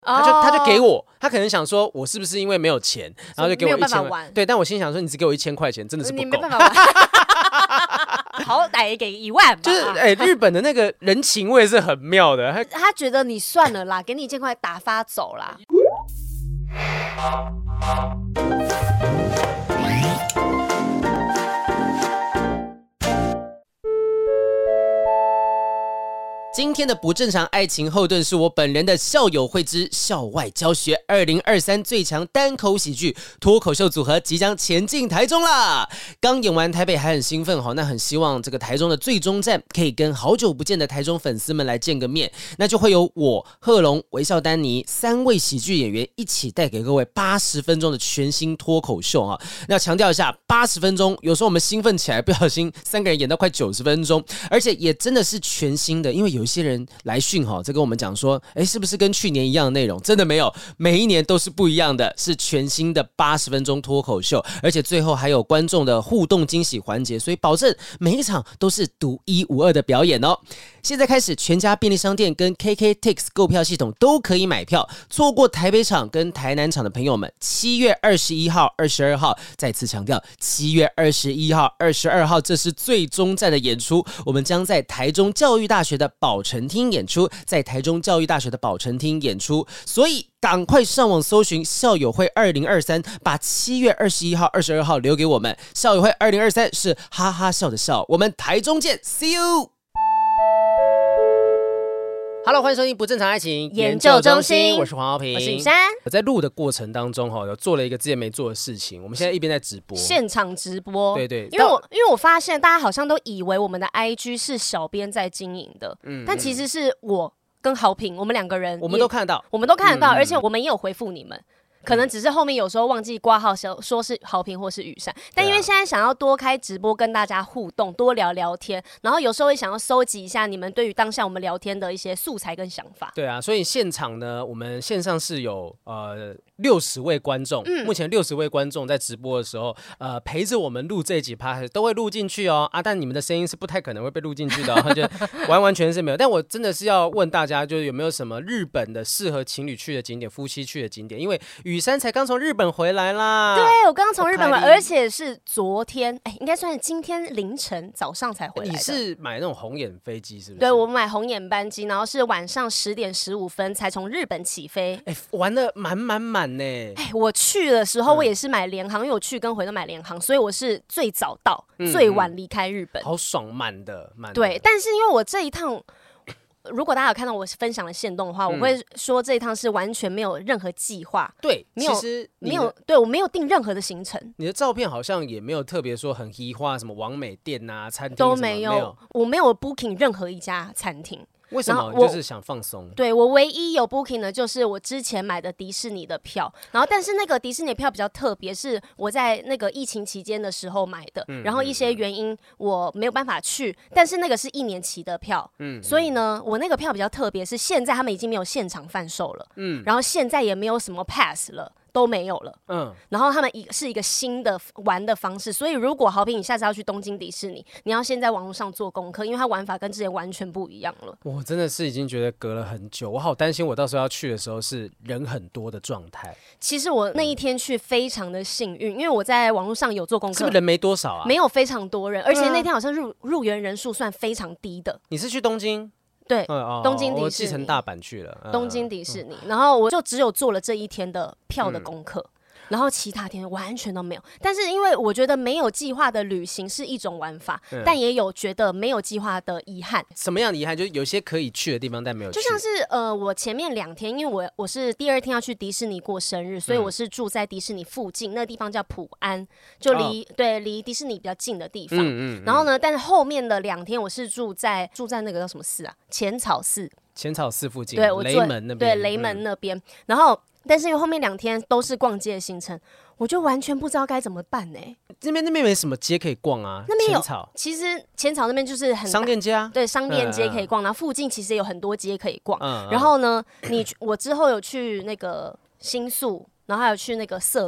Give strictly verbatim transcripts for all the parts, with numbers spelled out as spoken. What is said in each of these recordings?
他就他就给我，他可能想说我是不是因为没有钱，然后就给我一千块，对，但我心想说你只给我一千块钱，真的是不够， 你没办法玩，好歹给一万吧。 就是哎、欸，日本的那个人情味是很妙的，他他觉得你算了啦，给你一千块打发走啦。 今天的不正常爱情后盾是我本人的校友会之校外教学二零二三最强单口喜剧脱口秀组合即将前进台中啦！刚演完台北还很兴奋哈，那很希望这个台中的最终站可以跟好久不见的台中粉丝们来见个面，那就会有我、贺龙、微笑丹尼三位喜剧演员一起带给各位八十分钟的全新脱口秀啊！那强调一下，八十分钟，有时候我们兴奋起来不小心三个人演到快九十分钟，而且也真的是全新的，因为有有些人来讯哈，这跟我们讲说，哎，是不是跟去年一样的内容？真的没有，每一年都是不一样的，是全新的八十分钟脱口秀，而且最后还有观众的互动惊喜环节，所以保证每一场都是独一无二的表演哦。现在开始，全家便利商店跟 K K Tix 购票系统都可以买票。错过台北场跟台南场的朋友们，七月二十一号、二十二号，再次强调，七月二十一号、二十二号，这是最终站的演出。我们将在台中教育大学的宝城厅演出，在台中教育大学的宝城厅演出，所以赶快上网搜寻校友会二零二三，把七月二十一号、二十二号留给我们。校友会二零二三是哈哈笑的笑，我们台中见 ，See you。Hello， 欢迎收听不正常爱情研究中心， 我是黄浩平， 我是雨珊。 我在录的过程当中哈，有做了一个之前没做的事情。我们现在一边在直播， 现场直播， 对对， 因为我因为我发现大家好像都以为我们的 I G 是小编在经营的，嗯，但其实是我跟豪平我们两个人， 我们都看得到， 我们都看得到，嗯、而且我们也有回复你们。可能只是后面有时候忘记挂号，说是豪平或是雨珊，但因为现在想要多开直播跟大家互动，多聊聊天，然后有时候也想要收集一下你们对于当下我们聊天的一些素材跟想法。 对啊，所以现场呢，我们线上是有呃六十位观众，嗯、目前六十位观众在直播的时候，呃陪着我们录这一集 podcast 都会录进去哦啊，但你们的声音是不太可能会被录进去的、哦，就完完全是没有。但我真的是要问大家，就是有没有什么日本的适合情侣去的景点、夫妻去的景点？因为雨珊才刚从日本回来啦。 对，我刚刚从日本回来，而且是昨天，哎，应该算是今天凌晨早上才回来的。 你是买那种红眼飞机是不是？ 对，我买红眼班机，然后是晚上十点十五分才从日本起飞。 哎，玩的满满满呢。 哎，我去的时候我也是买联航，嗯、因为我去跟回都买联航，所以我是最早到，嗯、最晚离开日本。 好爽，满的满的。 对，但是因为我这一趟。如果大家有看到我分享的限动的话、嗯，我会说这一趟是完全没有任何计划， 对， 没有， 其实没有，对我没有定任何的行程。 你的照片好像也没有特别说很移花，什么网美店啊、餐厅都没有， 没有， 我没有 booking 任何一家餐厅。 为什么？就是想放松。 对，我唯一有 booking 的就是我之前买的迪士尼的票，然后但是那个迪士尼票比较特别，是我在那个疫情期间的时候买的，嗯、然后一些原因我没有办法去，但是那个是一年期的票，嗯，所以呢，我那个票比较特别，是现在他们已经没有现场贩售了，嗯，然后现在也没有什么 pass 了。都没有了，嗯，然后他们一是一个新的玩的方式，所以如果豪平你下次要去东京迪士尼，你要先在网络上做功课，因为它玩法跟之前完全不一样了。 我真的是已经觉得隔了很久，我好担心我到时候要去的时候是人很多的状态。 其实我那一天去非常的幸运，因为我在网络上有做功课， 是不是人没多少啊？ 没有非常多人，而且那天好像入入园人数算非常低的。 你是去东京？ 对、嗯哦，东京迪士尼， 我继承大阪去了， 东京迪士尼、嗯，然后我就只有做了这一天的票的功课。嗯，然后其他天完全都没有，但是因为我觉得没有计划的旅行是一种玩法，嗯、但也有觉得没有计划的遗憾。 什么样的遗憾？就是有些可以去的地方，但没有去。 就像是呃，我前面两天，因为我我是第二天要去迪士尼过生日，所以我是住在迪士尼附近，嗯、那个地方叫普安，就离、哦、对离迪士尼比较近的地方。嗯嗯嗯然后呢，但是后面的两天我是住在住在那个叫什么寺啊？浅草寺。 浅草寺附近， 对，我雷门那边， 对雷门那边、嗯，然后。但是因为后面两天都是逛街的行程，我就完全不知道该怎么办呢、欸。 这边那边没什么街可以逛啊， 那边有浅草， 其实浅草那边就是很商店街啊， 对，商店街可以逛，嗯、然后附近其实有很多街可以逛。嗯、然后呢，你我之后有去那个新宿，然后还有去那个涩谷。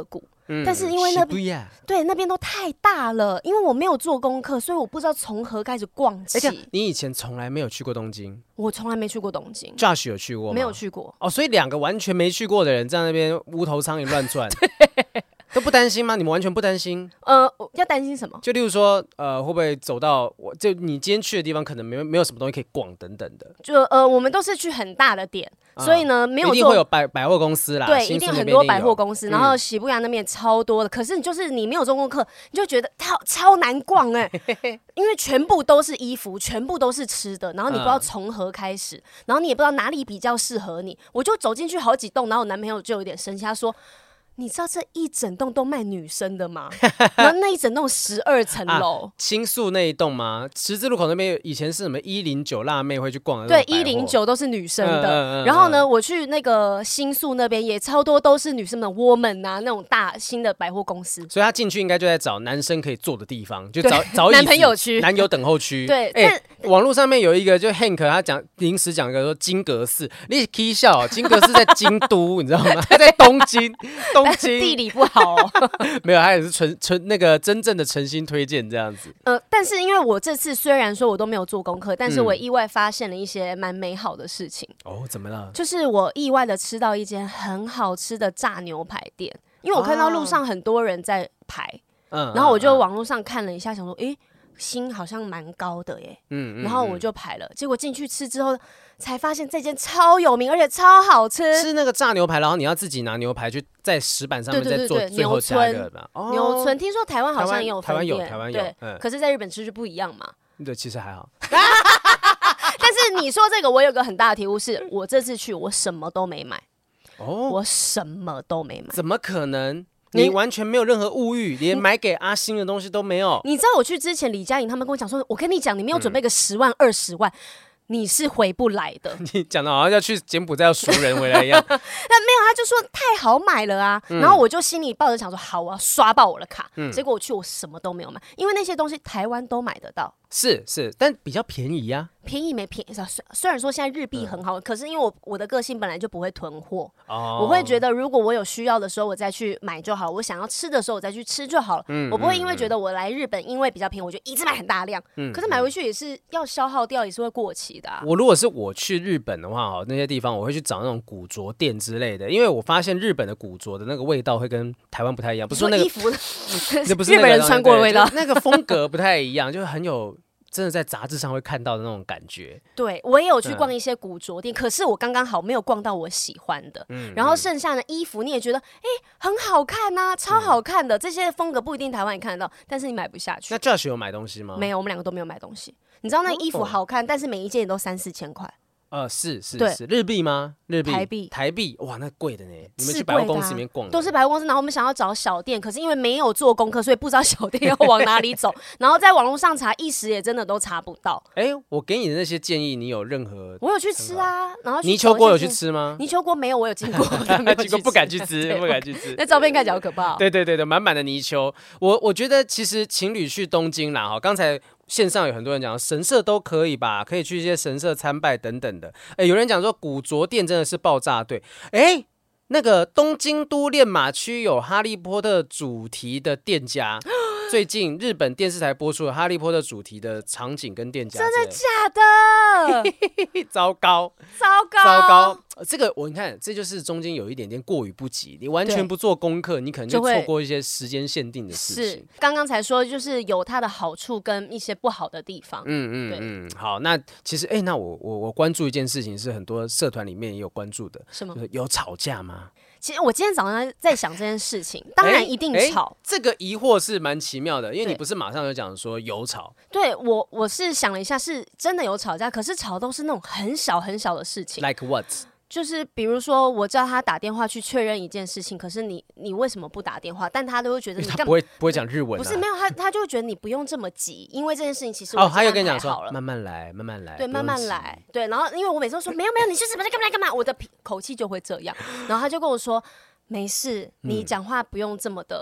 嗯、但是因为那边对那边都太大了，因为我没有做功课，所以我不知道从何开始逛起。 欸、你以前从来没有去过东京？ 我从来没去过东京。 Josh 有去过吗？ 没有去过。 哦，所以两个完全没去过的人在那边无头苍蝇乱转。都不担心吗？你们完全不担心？ 呃，要担心什么？ 就例如说，呃，会不会走到我就你今天去的地方，可能没没有什么东西可以逛等等的。 就呃，我们都是去很大的店，啊、所以呢，没有一定会有百百货公司啦。 对，一定很多百货公司。 嗯、 然后喜布亚那边超多的，可是你就是你没有做功课，你就觉得超超难逛哎、欸，因为全部都是衣服，全部都是吃的，然后你不知道从何开始，嗯、然后你也不知道哪里比较适合你。我就走进去好几栋，然后我男朋友就有点生气，他说。你知道这一整栋都卖女生的吗？然后那一整栋十二层楼， 新宿那一栋吗？十字路口那边以前是什么一零九辣妹会去逛的？ 对，一零九都是女生的。嗯嗯嗯、然后呢，我去那个新宿那边也超多都是女生的 Woman 啊，那种大新的百货公司。 所以他进去应该就在找男生可以坐的地方，就找找男朋友区、 男友等候区。 对， 哎、欸，网络上面有一个就 Hank 他讲临时讲一个说金阁寺，你可以笑，金阁寺在京都，你知道吗？他在东京，东京地理不好哦。 没有，他也是纯纯那个真正的诚心推荐这样子。 呃，但是因为我这次虽然说我都没有做功课，但是我意外发现了一些蛮美好的事情。 哦，怎么了？ 就是我意外的吃到一间很好吃的炸牛排店，因为我看到路上很多人在排，嗯、然后我就网络上看了一下，想说，诶。心好像蛮高的耶，嗯嗯嗯然后我就排了，结果进去吃之后才发现这间超有名，而且超好吃。 是那个炸牛排，然后你要自己拿牛排去在石板上面再做最后加一个吧。 哦、牛村听说台湾好像也有分店， 台湾有，台湾有， 对，嗯、可是在日本吃就不一样嘛。 对，其实还好。 但是你说这个，我有个很大的体悟是，我这次去我什么都没买，哦，我什么都没买， 怎么可能？你完全没有任何物欲，连买给阿星的东西都没有。 你知道我去之前，李佳颖他们跟我讲说，我跟你讲，你没有准备个十万、二十万，你是回不来的。 你讲的好像要去柬埔寨要赎人回来一样。 但没有，他就说太好买了啊。嗯、然后我就心里抱着想说，好，我要刷爆我的卡。嗯、结果我去，我什么都没有买，因为那些东西台湾都买得到。 是是，但比较便宜呀、 啊。便宜没便宜，虽然说现在日币很好，嗯、可是因为我我的个性本来就不会囤货，哦、我会觉得如果我有需要的时候我再去买就好，我想要吃的时候我再去吃就好了。嗯、我不会因为觉得我来日本因为比较便宜，我就一直买很大量。嗯、可是买回去也是要消耗掉，也是会过期的、啊。 我如果是我去日本的话，哈，那些地方我会去找那种古着店之类的，因为我发现日本的古着的那个味道会跟台湾不太一样，不是说那个衣服， 那不是日本人穿过的味道， 那个风格不太一样，就是很有。真的在杂志上会看到的那种感觉。 对，我也有去逛一些古着店，嗯、可是我刚刚好没有逛到我喜欢的。嗯、然后剩下的衣服你也觉得，哎、欸，很好看呐、啊，超好看的。嗯、这些风格不一定台湾也看得到，但是你买不下去。 那 Josh 有买东西吗？ 没有，我们两个都没有买东西。你知道那衣服好看，哦、但是每一件也都三四千块。 呃，是是是，日币吗？日币、 台币、 台币，哇，那贵的呢！你们去百货公司里面逛、啊， 都是百货公司。然后我们想要找小店，可是因为没有做功课，所以不知道小店要往哪里走。然后在网络上查，一时也真的都查不到。 哎、欸，我给你的那些建议，你有任何？ 我有去吃啊，然后泥鳅锅有去吃吗？ 泥鳅锅没有，我有经过， 经过不敢去吃，不敢去吃。 那照片看起来好可怕、哦。 对对对对，满满的泥鳅。我我觉得其实情侣去东京啦，哈，刚才。线上有很多人讲神社都可以吧，可以去一些神社参拜等等的。哎，有人讲说古着店真的是爆炸队。哎，那个东京都练马区有哈利波特主题的店家，最近日本电视台播出了哈利波特主题的场景跟店家。 真的假的？ 糟糕， 糟糕， 糟糕！这个我你看，这就是中间有一点点过于不及，你完全不做功课，你可能就错过一些时间限定的事情。 是，刚刚才说就是有它的好处跟一些不好的地方。 嗯嗯嗯，好，那其实哎、欸，那我我我关注一件事情是很多社团里面也有关注的， 什么？ 就是有吵架吗？ 其实我今天早上在想这件事情，当然一定吵。 欸欸、这个疑惑是蛮奇妙的，因为你不是马上就讲说有吵。 对我，我是想了一下，是真的有吵架，可是吵都是那种很小很小的事情。 Like what？ 就是比如说，我叫他打电话去确认一件事情，可是你你为什么不打电话？但他都会觉得你干嘛不会不会讲日文、啊？ 不是没有他，他就会觉得你不用这么急，因为这件事情其实我哦，他有跟你讲说慢慢来，慢慢来， 对，慢慢来，对。然后因为我每次都说没有没有，你就是不是干嘛干嘛，我的口气就会这样。然后他就跟我说没事，你讲话不用这么的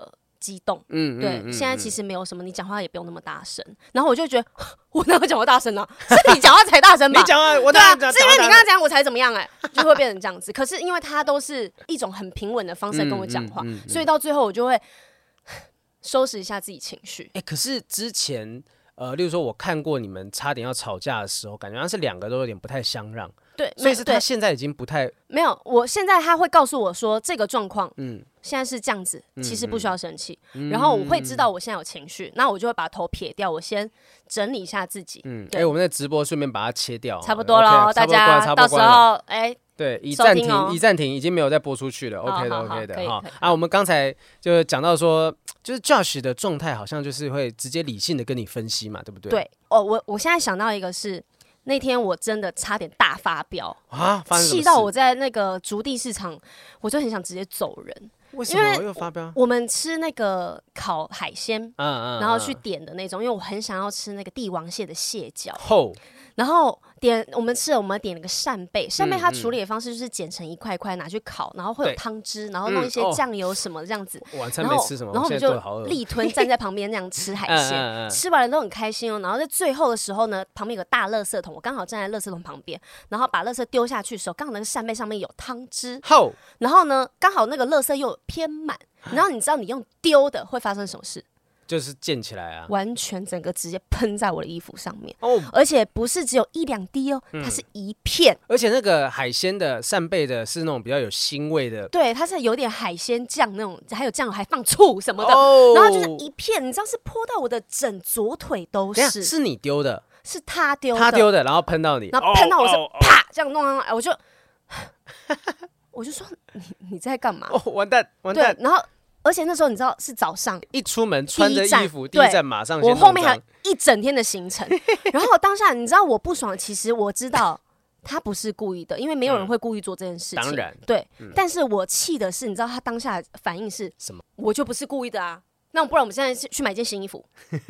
激动。 嗯， 对， 嗯嗯现在其实没有什么，你讲话也不用那么大声。然后我就觉得，我哪有讲话大声呢、啊？是你讲话才大声吧？ 你讲话，我对啊， 讲是因为你刚刚讲我才怎么样哎、欸，就会变成这样子。可是因为他都是一种很平稳的方式跟我讲话， 嗯嗯嗯嗯、 所以到最后我就会收拾一下自己情绪。 哎、欸，可是之前呃，例如说我看过你们差点要吵架的时候，感觉好像是两个都有点不太相让。 对， 所以是他现在已经不太没有。我现在他会告诉我说这个状况，嗯，现在是这样子，其实不需要生气。嗯、然后我会知道我现在有情绪，那我就会把头撇掉，我先整理一下自己。嗯，哎、 欸，我们的直播顺便把它切掉， 差不多了， okay, 大家到时候哎。欸对，已暂停， 哦、 已暂停，已经没有再播出去了。OK 的 ，OK 的哈。 啊，我们刚才就讲到说，就是 Josh 的状态好像就是会直接理性的跟你分析嘛，对不对？ 对，哦，我我现在想到一个是那天我真的差点大发飙啊， 气到我在那个竹地市场，我就很想直接走人。 为什么又发飙？ 我们吃那个烤海鲜，嗯嗯， 然后去点的那种，因为我很想要吃那个帝王蟹的蟹脚。 后。 然后点我们吃了，我们点了个扇贝，扇贝它处理的方式就是剪成一块块拿去烤，然后会有汤汁，然后弄一些酱油什么这样子。 嗯哦、晚餐没吃什么， 然后我们就力吞站在旁边那样吃海鲜，嗯嗯嗯吃完了都很开心哦。然后在最后的时候呢，旁边有个大垃圾桶，我刚好站在垃圾桶旁边，然后把垃圾丢下去的时候，刚好那个扇贝上面有汤汁， 后然后呢，刚好那个垃圾又偏满，然后你知道你用丢的会发生什么事？ 就是溅起来啊， 完全整个直接喷在我的衣服上面哦，而且不是只有一两滴哦，它是一片， 而且那个海鲜的扇贝的是那种比较有腥味的， 对，它是有点海鲜酱那种，还有酱油还放醋什么的，哦、然后就是一片，你知道是泼到我的整左腿都是， 是你丢的， 是他丢的， 他丢的，然后喷到你， 然后喷到我是、哦、啪这样弄上来，我就我就说你你在干嘛？ 哦，完蛋完蛋， 对，然后。而且那时候你知道是早上， 一出门穿着衣服，第一站马上我后面还有一整天的行程。然后当下你知道我不爽，其实我知道他不是故意的，因为没有人会故意做这件事情。 当然， 对。嗯、但是我气的是，你知道他当下反应是什么？ 我就不是故意的啊。那不然我们现在去买件新衣服。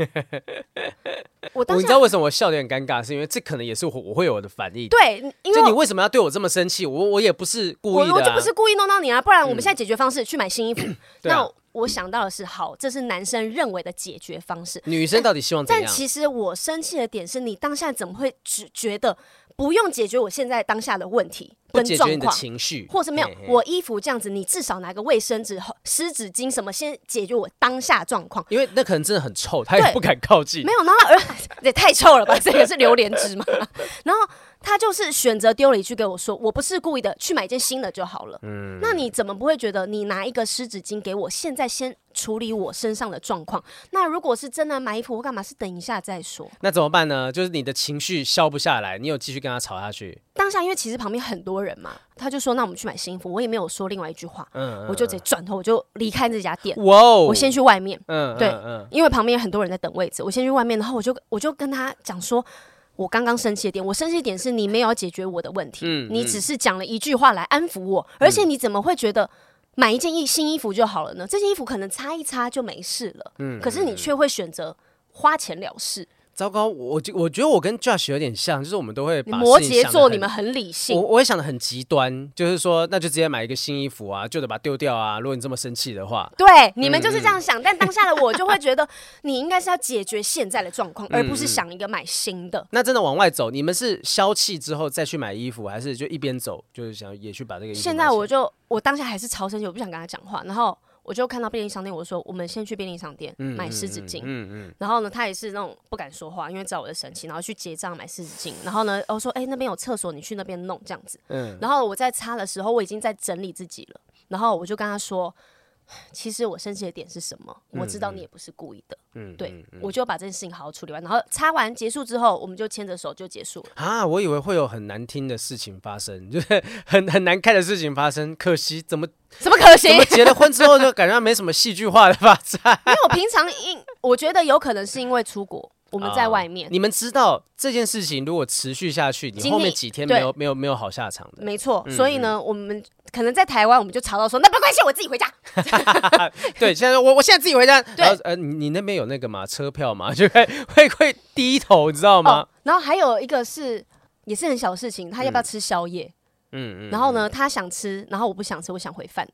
我当你知道为什么我笑得很尴尬？是因为这可能也是我我会有的反应。 对，因为就你为什么要对我这么生气？我我也不是故意的、啊， 我, 我就不是故意弄到你啊。不然我们现在解决方式、嗯、去买新衣服。那、 啊、 我想到的是，好，这是男生认为的解决方式。 女生到底希望怎样？ 但其实我生气的点是你当下怎么会只觉得不用解决我现在当下的问题？跟状况， 不解决你的情绪， 或是没有嘿嘿我衣服这样子，你至少拿个卫生纸、湿纸巾什么，先解决我当下状况。 因为那可能真的很臭，他也不敢靠近。 没有，然后也太臭了吧？这个是榴莲汁嘛？然后他就是选择丢了一句给我说：“我不是故意的，去买一件新的就好了。”嗯，那你怎么不会觉得你拿一个湿纸巾给我，现在先处理我身上的状况？那如果是真的买衣服，我干嘛是等一下再说？ 那怎么办呢？就是你的情绪消不下来，你有继续跟他吵下去？ 当下因为其实旁边很多人嘛，他就说那我们去买新衣服，我也没有说另外一句话，嗯嗯、我就直接转头我就离开这家店，哇、哦，我先去外面，嗯，对，嗯嗯、因为旁边有很多人在等位置，我先去外面，然后我就我就跟他讲说，我刚刚生气的点，我生气的点是你没有要解决我的问题，嗯、你只是讲了一句话来安抚我，而且你怎么会觉得买一件衣新衣服就好了呢？这件衣服可能擦一擦就没事了，嗯、可是你却会选择花钱了事。 糟糕，我我觉得我跟 Josh 有点像，就是我们都会把摩羯座，你们很理性， 我我会想得很极端，就是说那就直接买一个新衣服啊，旧的把它丢掉啊。如果你这么生气的话， 对，你们就是这样想。嗯、但当下的我就会觉得，你应该是要解决现在的状况，嗯、而不是想一个买新的。 那真的往外走，你们是消气之后再去买衣服，还是就一边走，就是想也去把这个衣服买？ 现在我就我当下还是超生气，我不想跟他讲话，然后。我就看到便利商店，我说我们先去便利商店买湿纸巾。嗯嗯嗯、然后呢，他也是那种不敢说话，因为知道我的生气，然后去结账买湿纸巾。然后呢，我说哎、欸、那边有厕所，你去那边弄这样子。嗯、然后我在擦的时候，我已经在整理自己了。然后我就跟他说，其实我生气的点是什么？我知道你也不是故意的。嗯，对，嗯嗯、我就把这件事情好好处理完。然后擦完结束之后，我们就牵着手就结束了。 啊，我以为会有很难听的事情发生，就是很很难看的事情发生。可惜怎么？ 怎么可惜？ 怎么结了婚之后就感觉没什么戏剧化的发展？ 因为我平常因我觉得有可能是因为出国，我们在外面。 哦、你们知道这件事情如果持续下去，你后面几天没有没有没有好下场的。 没错，嗯、所以呢，我们可能在台湾我们就吵到说，那没关系，我自己回家。 对，现在我我现在自己回家。然后呃，你你那边有那个嘛车票嘛，就会会会低头，你知道吗、哦？ 然后还有一个是也是很小的事情，他要不要吃宵夜？嗯嗯嗯，然后呢，他想吃，然后我不想吃，我想回饭店。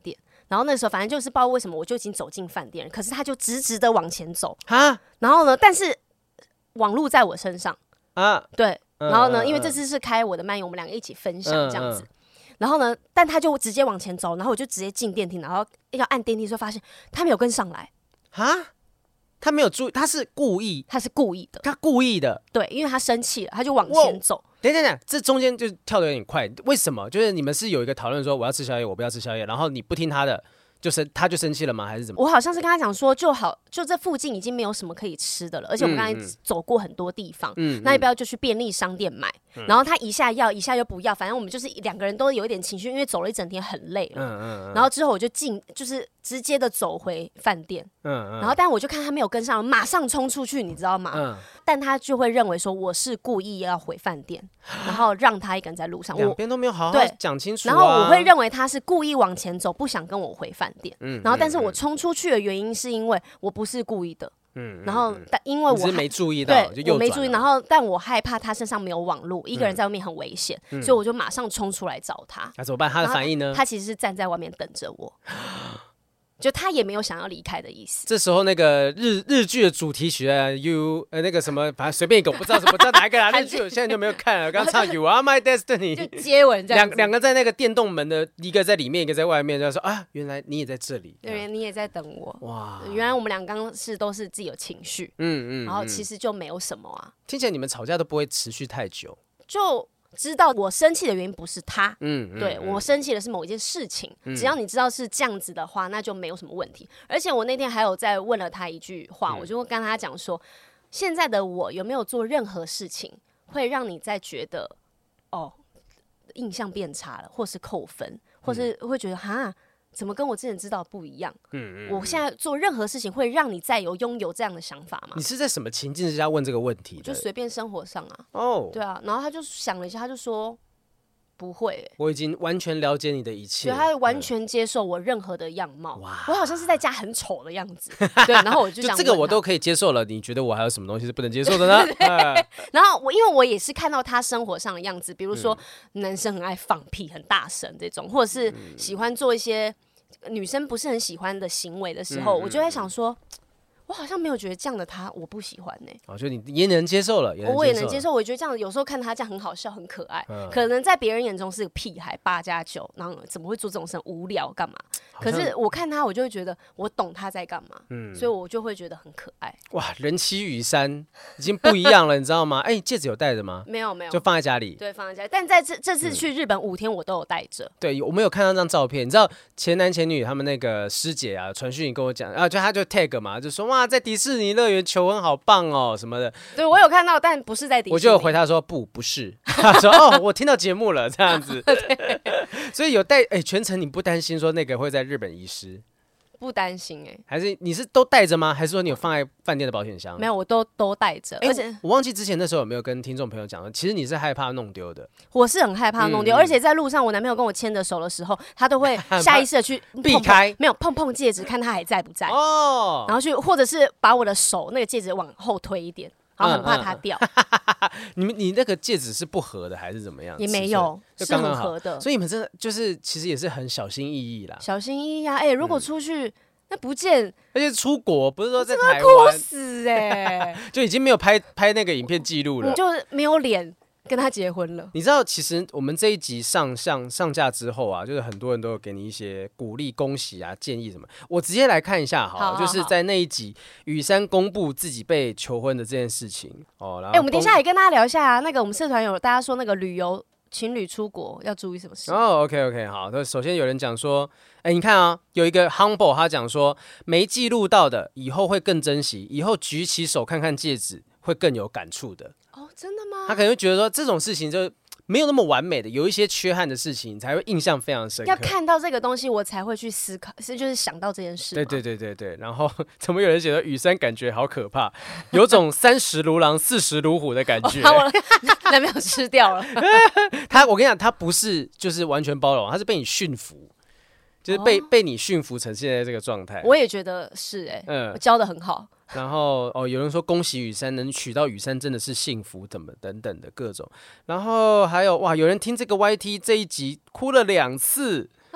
然后那时候反正就是不知道为什么我就已经走进饭店了，可是他就直直的往前走哈， 然后呢，但是网路在我身上啊， 对， 嗯然后呢， 嗯因为这次是开我的漫游，我们两个一起分享这样子。 嗯嗯然后呢，但他就直接往前走，然后我就直接进电梯，然后要按电梯的时候发现他没有跟上来， 哈，他没有注意，他是故意， 他是故意的， 他故意的。 对，因为他生气了，他就往前走。 等一下等一下，这中间就跳得有点快，为什么？就是你们是有一个讨论说我要吃宵夜，我不要吃宵夜，然后你不听他的，就生他就生气了吗？还是怎么？ 我好像是跟他讲说，就好，就这附近已经没有什么可以吃的了，而且我们刚才走过很多地方， 嗯嗯、 那要不要就去便利商店买？嗯、然后他一下要，一下又不要，反正我们就是两个人都有一点情绪，因为走了一整天很累了。嗯嗯嗯、然后之后我就进，就是直接的走回饭店。嗯嗯、然后但我就看他没有跟上，马上冲出去，你知道吗？嗯、但他就会认为说我是故意要回饭店，然后让他一个人在路上， 两边都没有好好讲清楚、啊。 然后我会认为他是故意往前走，不想跟我回饭店。嗯、然后但是我冲出去的原因是因为我不是故意的。嗯，然后但因为我是没注意到， 对， 就右我没注意，然后但我害怕他身上没有网路，一个人在外面很危险，嗯、所以我就马上冲出来找他。 那怎么办？他的反应呢？ 他其实是站在外面等着我。就他也没有想要离开的意思。 这时候那个日日剧的主题曲啊 ，You 呃那个什么，反正随便一个，我不知道什么叫哪一个啦。日剧我现在就没有看了，刚唱 You Are My Destiny， 就接吻这样子。 两两个在那个电动门的，一个在里面，一个在外面，就说啊，原来你也在这里， 对，你也在等我。哇，原来我们俩刚刚是都是自己有情绪，嗯嗯，然后其实就没有什么啊。 听起来你们吵架都不会持续太久， 就。知道我生气的原因不是他，嗯，嗯对嗯我生气的是某一件事情。嗯、只要你知道是这样子的话，那就没有什么问题。而且我那天还有再问了他一句话，嗯、我就跟他讲说，现在的我有没有做任何事情会让你再觉得哦印象变差了，或是扣分，或是会觉得哈。怎么跟我之前知道不一样？嗯嗯，我现在做任何事情会让你再有拥有这样的想法吗？ 你是在什么情境之下问这个问题的？ 就随便生活上啊。哦，对啊，然后他就想了一下，他就说不会、欸， 我已经完全了解你的一切， 对，他完全接受我任何的样貌。哇，我好像是在家很丑的样子，对，然后我就想就这个我都可以接受了，你觉得我还有什么东西是不能接受的呢？ 然后我因为我也是看到他生活上的样子，比如说、嗯、男生很爱放屁、很大声这种，或者是喜欢做一些。女生不是很喜欢的行为的时候，嗯、我就在想说，我好像没有觉得这样的他我不喜欢呢、欸。 哦，就你也能接受了，也能接受了我也能接受。我觉得这样有时候看他这样很好笑、很可爱，嗯、可能在别人眼中是个屁孩、八加九，然后怎么会做这种事？无聊干嘛？可是我看他，我就会觉得我懂他在干嘛，嗯、所以我就会觉得很可爱。 哇，人妻雨山已经不一样了，你知道吗？哎、欸，戒指有戴着吗？ 没有，没有， 就放在家里。 对，放在家里。但在这这次去日本五天，我都有戴着、嗯。 对，我们有看到那张照片，你知道前男前女他们那个师姐啊，传讯跟我讲，然后就他就 tag 嘛，就说哇，在迪士尼乐园求婚好棒哦什么的。 对，我有看到，但不是在迪士尼。 我就回他说不，不是。他说哦，我听到节目了，这样子。所以有带哎、欸，全程你不担心说那个会在日本遗失？ 不担心哎、欸， 还是你是都带着吗？还是说你有放在饭店的保险箱？ 没有，我都都带着。 欸、 而且我忘记之前那时候有没有跟听众朋友讲了，其实你是害怕弄丢的。 我是很害怕弄丢，嗯、而且在路上，我男朋友跟我牵着手的时候，他都会下意识的去避开， 没有碰碰戒指，看他还在不在哦。然后去，或者是把我的手那个戒指往后推一点。然后很怕它掉。嗯嗯、你们你那个戒指是不合的还是怎么样？ 也没有，是很合的。 所以你们真的就是其实也是很小心翼翼啦。 小心翼翼啊！哎、欸，如果出去、嗯、那不见， 而且出国不是说在台湾， 哭死哎、欸， 就已经没有拍拍那个影片记录了， 就是没有脸。跟他结婚了， 你知道，其实我们这一集上上上架之后啊，就是很多人都有给你一些鼓励、恭喜啊、建议什么。我直接来看一下好了，好好好就是在那一集雨珊公布自己被求婚的这件事情哦。然后，哎、 欸，我们等一下也跟大家聊一下啊。那个我们社团有大家说那个旅游情侣出国要注意什么事？ 哦 ，OK OK， 好。那首先有人讲说，哎、欸，你看啊，有一个 humble 他讲说，没记录到的以后会更珍惜，以后举起手看看戒指会更有感触的。 哦，真的吗？ 他可能会觉得说这种事情就没有那么完美的，有一些缺憾的事情，你才会印象非常深刻。 要看到这个东西，我才会去思考，是就是想到这件事。 对对对对对。然后怎么有人写的雨珊感觉好可怕，有种三十如狼四十如虎的感觉。 把、哦、我男朋友吃掉了。 他，我跟你讲，他不是就是完全包容，他是被你驯服。就是被、哦、被你驯服成现在这个状态， 我也觉得是哎、欸，嗯，我教的很好。 然后哦，有人说恭喜雨珊能娶到雨珊真的是幸福，怎么等等的各种。然后还有哇，有人听这个 Y T 这一集哭了两次啊，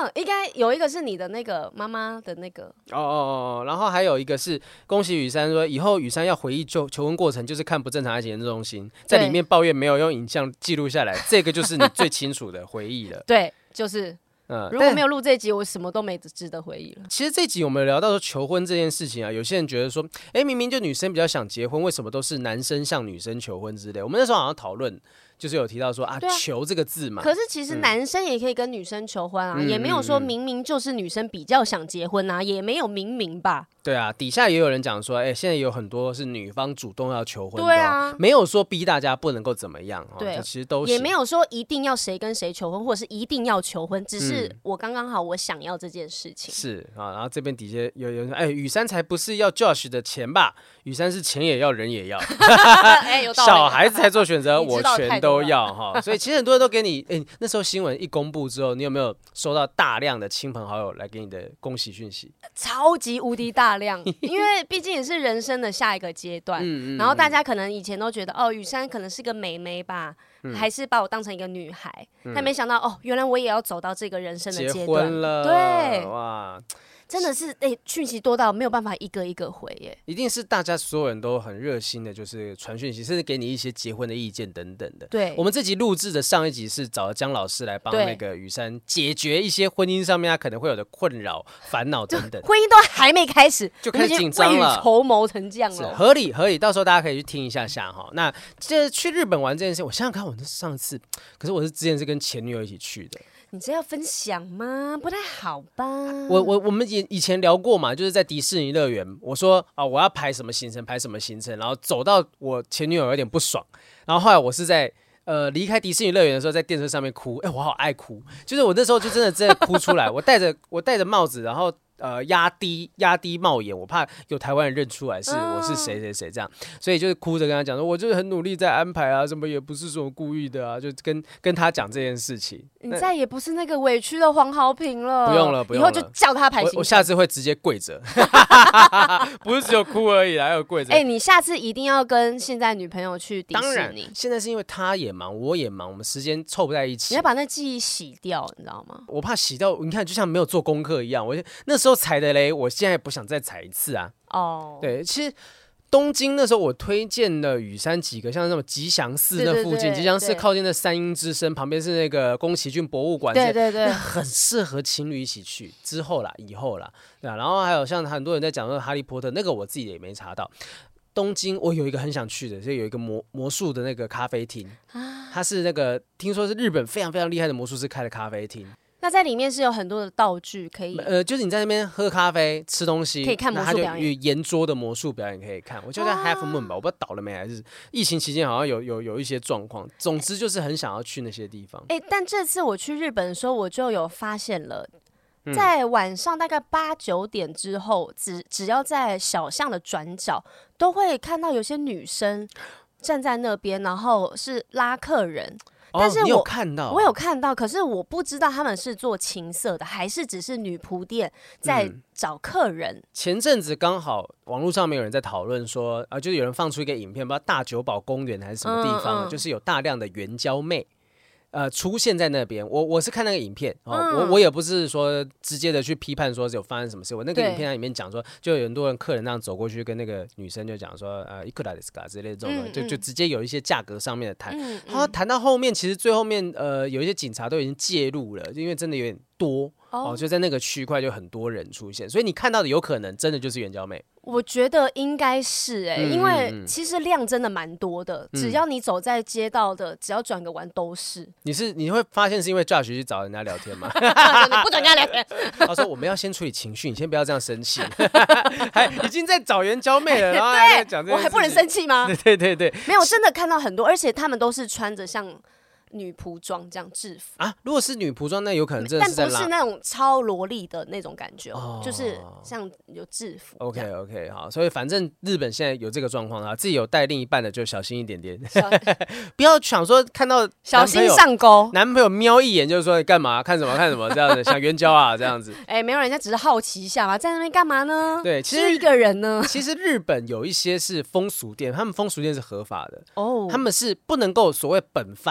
嗯，应该有一个是你的那个妈妈的那个哦哦哦，然后还有一个是恭喜雨珊说，以后雨珊要回忆求求婚过程，就是看不正常爱情研究中心，在里面抱怨没有用影像记录下来，这个就是你最清楚的回忆了。 对，就是。嗯，如果没有录这集，我什么都没值得回忆了。 其实这集我们聊到说求婚这件事情啊，有些人觉得说，哎，明明就女生比较想结婚，为什么都是男生向女生求婚之类？我们那时候好像讨论。就是有提到说 啊, 啊，求这个字嘛。 可是其实男生也可以跟女生求婚啊，嗯、也没有说明明就是女生比较想结婚啊，嗯、也没有明明吧。 对啊，底下也有人讲说，哎、欸，现在有很多是女方主动要求婚的、哦， 对啊， 没有说逼大家不能够怎么样，对，其实都也没有说一定要谁跟谁求婚，或者是一定要求婚，只是我刚刚好我想要这件事情。 是啊，然后这边底下有有人说，哎、欸，雨珊才不是要 Josh 的钱吧？雨珊是钱也要，人也要， 哎、欸，有道理。 小孩子才做选择，我全都要哈。所以其实很多人都给你，哎、欸，那时候新闻一公布之后，你有没有收到大量的亲朋好友来给你的恭喜讯息？ 超级无敌大量，因为毕竟也是人生的下一个阶段。嗯嗯，然后大家可能以前都觉得，哦，雨珊可能是个妹妹吧，嗯、还是把我当成一个女孩，嗯、但没想到，哦，原来我也要走到这个人生的阶段。 结婚了， 对， 哇。 真的是哎，讯、欸、息多到没有办法一个一个回耶。 一定是大家所有人都很热心的，就是传讯息，甚至给你一些结婚的意见等等的。 对， 我们这集录制的上一集是找了姜老师来帮那个雨珊解决一些婚姻上面他可能会有的困扰、烦恼等等。 婚姻都还没开始， 就开始紧张了， 未雨绸缪成这样了， 合理合理。到时候大家可以去听一下下哈。那这去日本玩这件事，我想想看，我那上次，可是我是之前是跟前女友一起去的。 你这要分享吗？不太好吧？ 我我我们以以前聊过嘛，就是在迪士尼乐园，我说啊我要排什么行程，排什么行程，然后走到我前女友有点不爽，然后后来我是在呃离开迪士尼乐园的时候，在电车上面哭，哎、欸，我好爱哭，就是我那时候就真的真的哭出来，我戴着我戴着帽子，然后。呃，压低压低帽檐，我怕有台湾人认出来是、哦、我是谁谁谁这样，所以就是哭着跟他讲说，我就是很努力在安排啊，什么也不是说故意的啊，就跟跟他讲这件事情。 你再也不是那个委屈的黄豪平了， 不用了，不用了， 以后就叫他排行程。 我, 我下次会直接跪着，不是只有哭而已，还有跪着。 哎、欸，你下次一定要跟现在女朋友去迪士尼。 当然，现在是因为他也忙，我也忙，我们时间凑不在一起。 你要把那记忆洗掉，你知道吗？ 我怕洗掉，你看就像没有做功课一样。我那时候踩的雷，我现在不想再踩一次啊。哦，对，其实东京那时候我推荐了雨珊几个，像那种吉祥寺那附近，吉祥寺靠近的三鹰之森旁边是那个宫崎骏博物馆， 对对对， 很适合情侣一起去。之后啦，以后啦，对啊，然后还有像很多人在讲说哈利波特，那个我自己也没查到。东京我有一个很想去的，就有一个魔魔术的那个咖啡厅，啊、它是那个听说是日本非常非常厉害的魔术师开的咖啡厅。 那在里面是有很多的道具可以， 呃，就是你在那边喝咖啡、吃东西， 可以看魔术表演， 它就有沿桌的魔术表演可以看。我就在 Half Moon 吧，我不知道倒了没，还是疫情期间好像有有有一些状况。总之就是很想要去那些地方。 哎、欸，但这次我去日本的时候，我就有发现了。在晚上大概八九点之后，只只要在小巷的转角，都会看到有些女生站在那边，然后是拉客人。但是我、 哦、你有看到， 我有看到，可是我不知道他们是做情色的，还是只是女仆店在找客人。嗯、 前阵子刚好网络上面有人在讨论说，啊，就是有人放出一个影片，不知道大久保公园还是什么地方，嗯嗯就是有大量的援交妹。呃，出现在那边，我我是看那个影片哦，嗯、我我也不是说直接的去批判说有发生什么事，我那个影片里面讲说，就有很多人客人那样走过去跟那个女生就讲说，呃，いくらですか之类的这种，嗯、就就直接有一些价格上面的谈，嗯、然后谈到后面，其实最后面呃有一些警察都已经介入了，因为真的有点多。哦，就在那个区块就很多人出现，所以你看到的有可能真的就是援交妹。 我觉得应该是哎、欸，嗯、因为其实量真的蛮多的，嗯、只要你走在街道的，只要转个弯都是。 你是你会发现是因为 Josh 去找人家聊天吗？ 你不准跟他聊天。 他说我们要先处理情绪，你先不要这样生气。还已经在找援交妹了，然后还在讲这件事情。 我还不能生气吗？ 对对对对， 没有，真的看到很多，而且他们都是穿着像。女仆装这样制服啊，如果是女仆装，那有可能真的是在拉， 但不是那种超萝莉的那种感觉，哦、就是像有制服。 OK OK 好，所以反正日本现在有这个状况啊，自己有带另一半的就小心一点点，不要想说看到小心上钩， 男朋友瞄一眼就是说你干嘛看什么看什么这样子，想援交啊这样子。 哎、欸，没有，人家只是好奇一下嘛，在那边干嘛呢？ 对，其实一个人呢。 其实日本有一些是风俗店，他们风俗店是合法的哦，他们是不能够所谓本番本。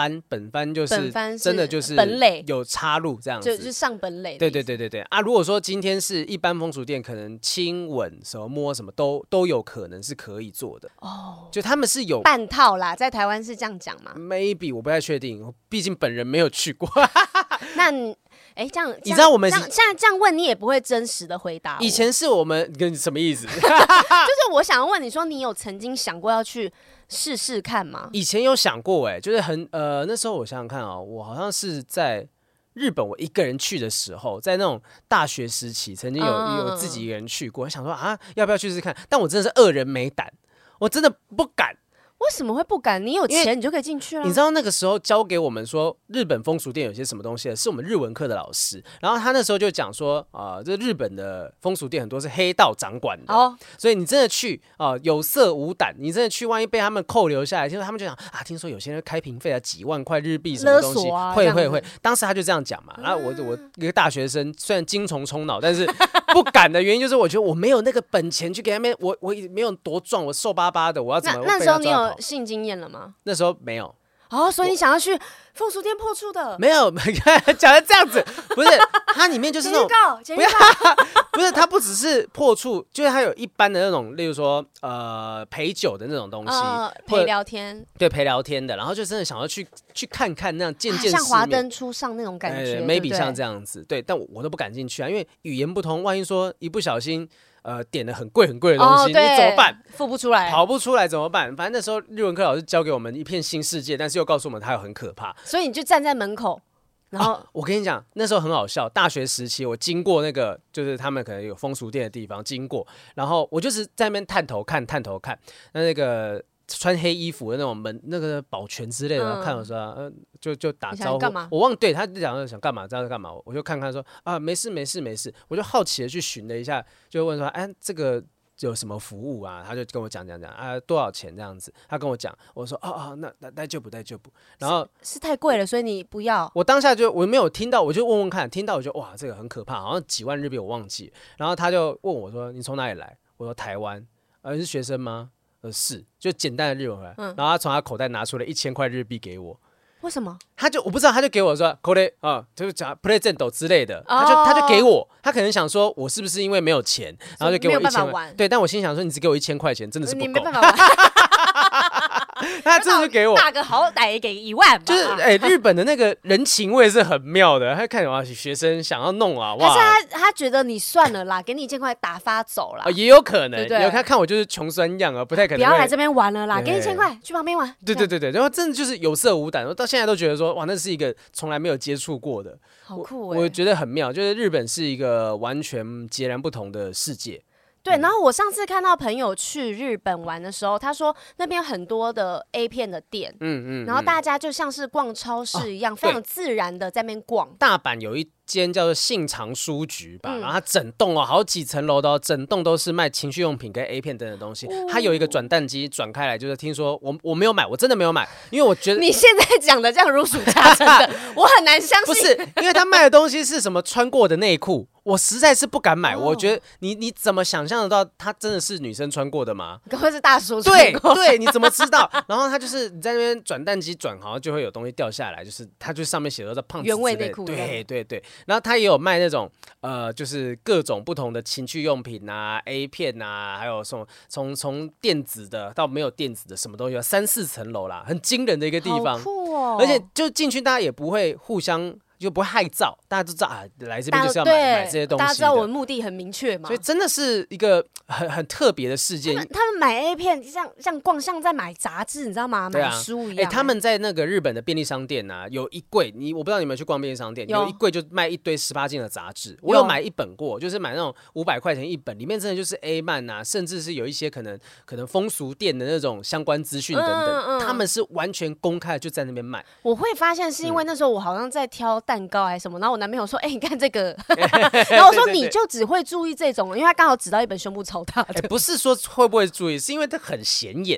番就是本番是真的就是本垒有插入这样子， 就就是上本垒。 对对对对对啊！如果说今天是一般风俗店，可能亲吻什么摸什么都都有可能是可以做的哦。就他们是有半套啦，在台湾是这样讲吗 ？Maybe 我不太确定，毕竟本人没有去过。 那你哎，这样你知道我们这样现在这样问你也不会真实的回答我。 以前是我们跟什么意思？ 就是我想问你说，你有曾经想过要去试试看吗？ 以前有想过哎、欸，就是很呃那时候我想想看啊、喔，我好像是在日本我一个人去的时候，在那种大学时期，曾经有、嗯、有自己一个人去过，想说啊要不要去试试看，但我真的是恶人没胆，我真的不敢。 为什么会不敢？你有钱你就可以进去了。 你知道那个时候教给我们说日本风俗店有些什么东西的，是我们日文课的老师。然后他那时候就讲说，啊、呃，这日本的风俗店很多是黑道掌管的，哦、所以你真的去啊、呃，有色无胆，你真的去，万一被他们扣留下来，听说他们就讲啊，听说有些人开瓶费啊，几万块日币什么东西， 啊、 会会会。当时他就这样讲嘛。然后我我一个大学生，虽然精虫充脑，但是不敢的原因就是我觉得我没有那个本钱去给他们，我我没有多壮，我瘦巴巴的，我要怎么被他抓跑？ 那时候你有性经验了吗？ 那时候没有哦，所以你想要去风俗店破处的？ 没有，讲的这样子，不是它里面就是那种不要， 不是它不只是破处，就是它有一般的那种，例如说呃陪酒的那种东西， 呃、陪聊天， 对，陪聊天的，然后就真的想要去去看看那样见见世面， 像华灯初上那种感觉、 呃、，maybe 像这样子，对，但我我都不敢进去啊，因为语言不通，万一说一不小心。呃，点了很贵很贵的东西，哦、你怎么办？ 付不出来， 跑不出来怎么办？反正那时候日文课老师教给我们一片新世界，但是又告诉我们它有很可怕， 所以你就站在门口，然后、 啊、我跟你讲，那时候很好笑。大学时期，我经过那个就是他们可能有风俗店的地方经过，然后我就是在那边探头看探头看，那那个穿黑衣服的那种门那个保全之类的，嗯、看我说、呃、就就打招呼，我忘对他就讲想干嘛，这样干嘛，我就看看说啊没事没事没事，我就好奇的去寻了一下，就问说哎这个有什么服务啊？他就跟我讲讲讲啊多少钱这样子，他跟我讲，我说哦哦那那带就不带就不，然后是, 是太贵了，所以你不要。 我当下就我没有听到，我就问问看，听到我就哇这个很可怕，好像几万日币我忘记，然后他就问我说你从哪里来？我说台湾，呃是学生吗？呃是，就简单的日文回来，嗯、然后他从他口袋拿出了一千块日币给我。 为什么？ 他就我不知道，他就给我说 “kore” 啊，就是讲 “present” 之类的，他就他就给我，他可能想说我是不是因为没有钱，然后就给我一千块。对，但我心想说你只给我一千块钱，真的是不够。 你没办法玩。 他真的就给我大个好歹也给一万吧。 就是哎、欸，日本的那个人情味是很妙的。他看哇，学生想要弄啊，哇！ 但是他他觉得你算了啦，给你一千块打发走啦、 哦。也有可能， 对对有他看我就是穷酸样啊，不太可能。 不要来这边玩了啦，给你一千块去旁边玩。 对对对对，然后真的就是有色无胆，我到现在都觉得说哇，那是一个从来没有接触过的， 好酷哎、 欸！我觉得很妙，就是日本是一个完全截然不同的世界。 对，然后我上次看到朋友去日本玩的时候，他说那边很多的 A 片的店，嗯嗯，然后大家就像是逛超市一样，哦、非常自然的在那边逛。 大阪有一间叫做信长书局吧，嗯、然后它整栋哦好几层楼的、哦，整栋都是卖情趣用品跟 A 片等等东西。哦、它有一个转蛋机转开来，就是听说我我没有买，我真的没有买，因为我觉得你现在讲的这样如数家珍的，我很难相信。 不是，因为他卖的东西是什么穿过的内裤。我实在是不敢买，哦、我觉得你你怎么想象得到它真的是女生穿过的吗？ 可能是大叔穿过。对对，你怎么知道？然后它就是你在那边转蛋机转，好像就会有东西掉下来，就是它就上面写的是胖子原味内裤。 对对对，然后它也有卖那种呃，就是各种不同的情趣用品啊、A 片啊，还有什么从从电子的到没有电子的什么东西，三四层楼啦，很惊人的一个地方。 好酷哦！ 而且就进去，大家也不会互相。就不会害臊，大家都知道啊，来这边就是要 买, 买这些东西。 大家知道我的目的很明确嘛， 所以真的是一个很很特别的事件。 他们, 他们买 A 片像像逛像在买杂志，你知道吗？ 对啊、 买书一样、欸。 他们在那个日本的便利商店啊，有一柜，你我不知道你有没有去逛便利商店，有, 有一柜就卖一堆十八禁的杂志。我有买一本过，就是买那种五百块钱一本，里面真的就是 A 漫啊，甚至是有一些可能可能风俗店的那种相关资讯等等，嗯嗯、他们是完全公开的就在那边卖。 我会发现是因为那时候我好像在挑蛋糕还是什么，然后我男朋友说：“哎、欸，你看这个。”然后我说：“你就只会注意这种，因为他刚好指到一本胸部超大的。 欸”不是说会不会注意，是因为它很显眼。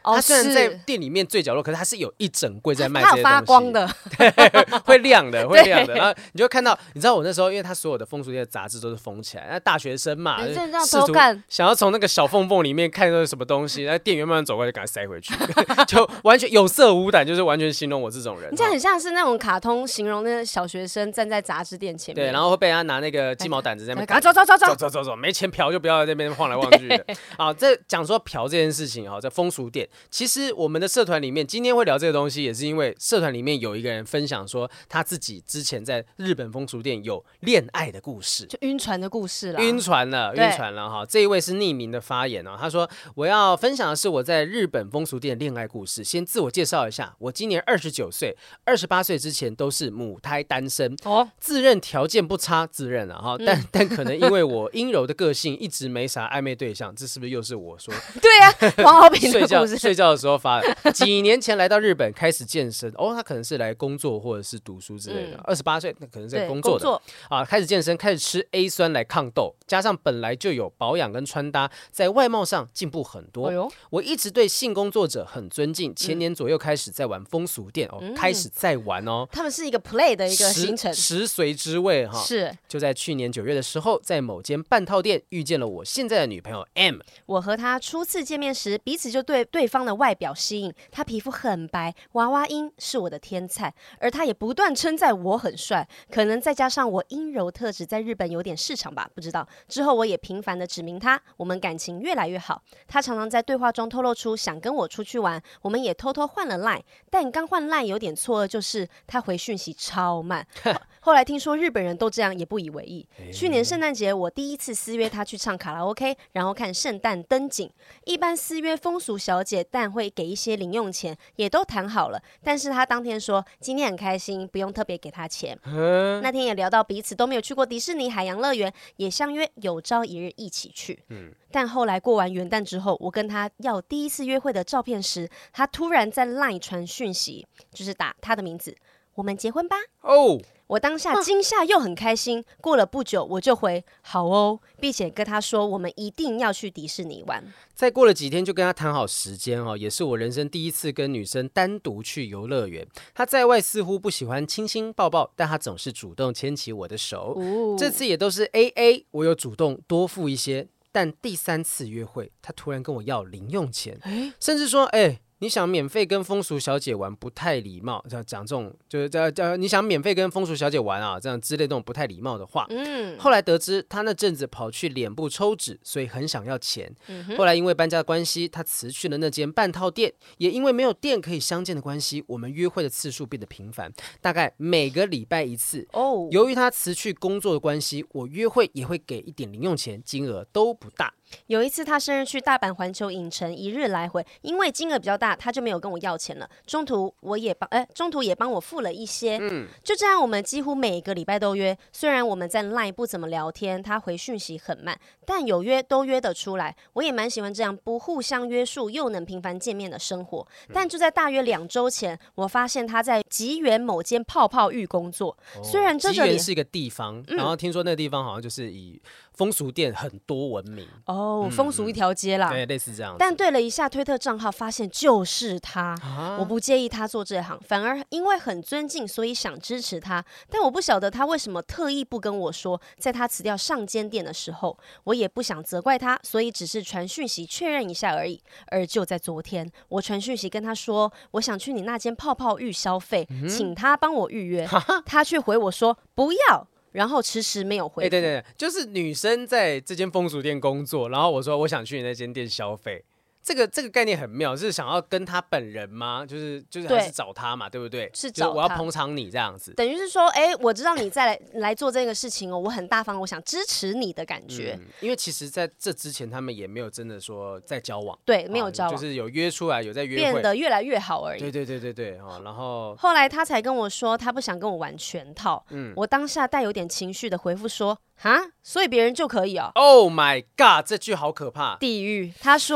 哦它虽然是在店里面最角落，可是它是有一整柜在卖它有这些东西， 发光的， 对，会亮的，会亮的。然后你就会看到，你知道我那时候，因为他所有的风俗店的杂志都是封起来，那大学生嘛， 你这样试图偷看， 想要从那个小缝缝里面看到什么东西，然后店员慢慢走过来就赶快塞回去，就完全有色无胆，就是完全形容我这种人。 你这样很像是那种卡通形容那个小学生站在杂志店前面， 对，然后会被他拿那个鸡毛掸子在那边赶快走走走走走走走走，没钱嫖就不要在那边晃来晃去的。啊，这讲说嫖这件事情啊，在风俗店，其实我们的社团里面今天会聊这个东西，也是因为社团里面有一个人分享说他自己之前在日本风俗店有恋爱的故事， 就晕船的故事啦。 晕船了，晕船了哈！这一位是匿名的发言哦，他说我要分享的是我在日本风俗店的恋爱故事。先自我介绍一下，我今年二十九岁，二十八岁之前都是母胎单身，哦，自认条件不差，自认啊哈，嗯、但但可能因为我阴柔的个性，一直没啥暧昧对象，这是不是又是我说？ 对呀、啊，王浩平的故事。 睡觉睡觉的时候发的，几年前来到日本开始健身，哦，他可能是来工作或者是读书之类的。二十八岁，那可能是在工作的工作啊，开始健身，开始吃 A 酸来抗痘，加上本来就有保养跟穿搭，在外貌上进步很多。哎、我一直对性工作者很尊敬，前年左右开始在玩风俗店哦，嗯、开始在玩哦。 他们是一个 play 的一个行程， 食髓知味哈。 是， 就在去年九月的时候，在某间半套店遇见了我现在的女朋友 M。 我和她初次见面时，彼此就对对方的外表吸引。她皮肤很白，娃娃音是我的天菜，而她也不断称赞我很帅。可能再加上我阴柔特质在日本有点市场吧，不知道。之后我也频繁的指明她，我们感情越来越好。她常常在对话中透露出想跟我出去玩，我们也偷偷换了 LINE。但刚换 LINE 有点错愕，就是她回讯息超慢。后来听说日本人都这样，也不以为意。去年圣诞节，我第一次私约她去唱卡拉 OK， 然后看圣诞灯景。一般私约风俗小姐，但会给一些零用钱，也都谈好了。但是她当天说今天很开心，不用特别给她钱。那天也聊到彼此都没有去过迪士尼、海洋乐园，也相约有朝一日一起去。嗯，但后来过完元旦之后，我跟她要第一次约会的照片时，她突然在 LINE 传讯息，就是打她的名字，我们结婚吧。哦。我当下惊吓又很开心，过了不久我就回好哦，并且跟他说我们一定要去迪士尼玩。 再过了几天就跟他谈好时间哦，也是我人生第一次跟女生单独去游乐园。她在外似乎不喜欢亲亲抱抱，但她总是主动牵起我的手。哦、这次也都是 A A， 我有主动多付一些。但第三次约会，她突然跟我要零用钱，甚至说哎。欸你想免费跟风俗小姐玩不太礼貌，这样讲这种就是叫叫你想免费跟风俗小姐玩啊，这样之类这种不太礼貌的话。嗯，后来得知他那阵子跑去脸部抽脂，所以很想要钱。嗯、后来因为搬家的关系，他辞去了那间半套店，也因为没有店可以相见的关系，我们约会的次数变得频繁，大概每个礼拜一次。哦，由于他辞去工作的关系，我约会也会给一点零用钱，金额都不大。 有一次他生日去大阪环球影城一日来回，因为金额比较大，他就没有跟我要钱了。中途我也帮，哎，中途也帮我付了一些。嗯，就这样，我们几乎每个礼拜都约。虽然我们在 LINE 不怎么聊天，他回讯息很慢，但有约都约得出来。我也蛮喜欢这样不互相约束又能频繁见面的生活。但就在大约两周前，我发现他在吉原某间泡泡浴工作。哦、虽然这吉原是一个地方，嗯、然后听说那个地方好像就是以风俗店很多闻名。 哦，嗯、风俗一条街啦， 对，类似这样。 但对了一下推特账号，发现就是他。啊、我不介意他做这行，反而因为很尊敬，所以想支持他。但我不晓得他为什么特意不跟我说。在他辞掉上间店的时候，我也不想责怪他，所以只是传讯息确认一下而已。而就在昨天，我传讯息跟他说，我想去你那间泡泡浴消费，嗯、请他帮我预约。他却回我说不要。然后迟迟没有回复。 哎、欸，对对对，就是女生在这间风俗店工作，然后我说我想去你那间店消费，这个这个概念很妙，是想要跟他本人吗？就是就是还是找他嘛， 对, 对不对？ 是找他， 我要捧场你这样子， 等于是说，哎，我知道你再来来做这个事情哦，我很大方，我想支持你的感觉。 嗯、因为其实在这之前，他们也没有真的说在交往， 对，没有交往， 就是有约出来，有在约会， 变得越来越好而已。 对对对对对，哦，然后后来他才跟我说，他不想跟我玩全套。嗯，我当下带有点情绪的回复说，哈，所以别人就可以哦。 Oh my god， 这句好可怕， 地狱。他说，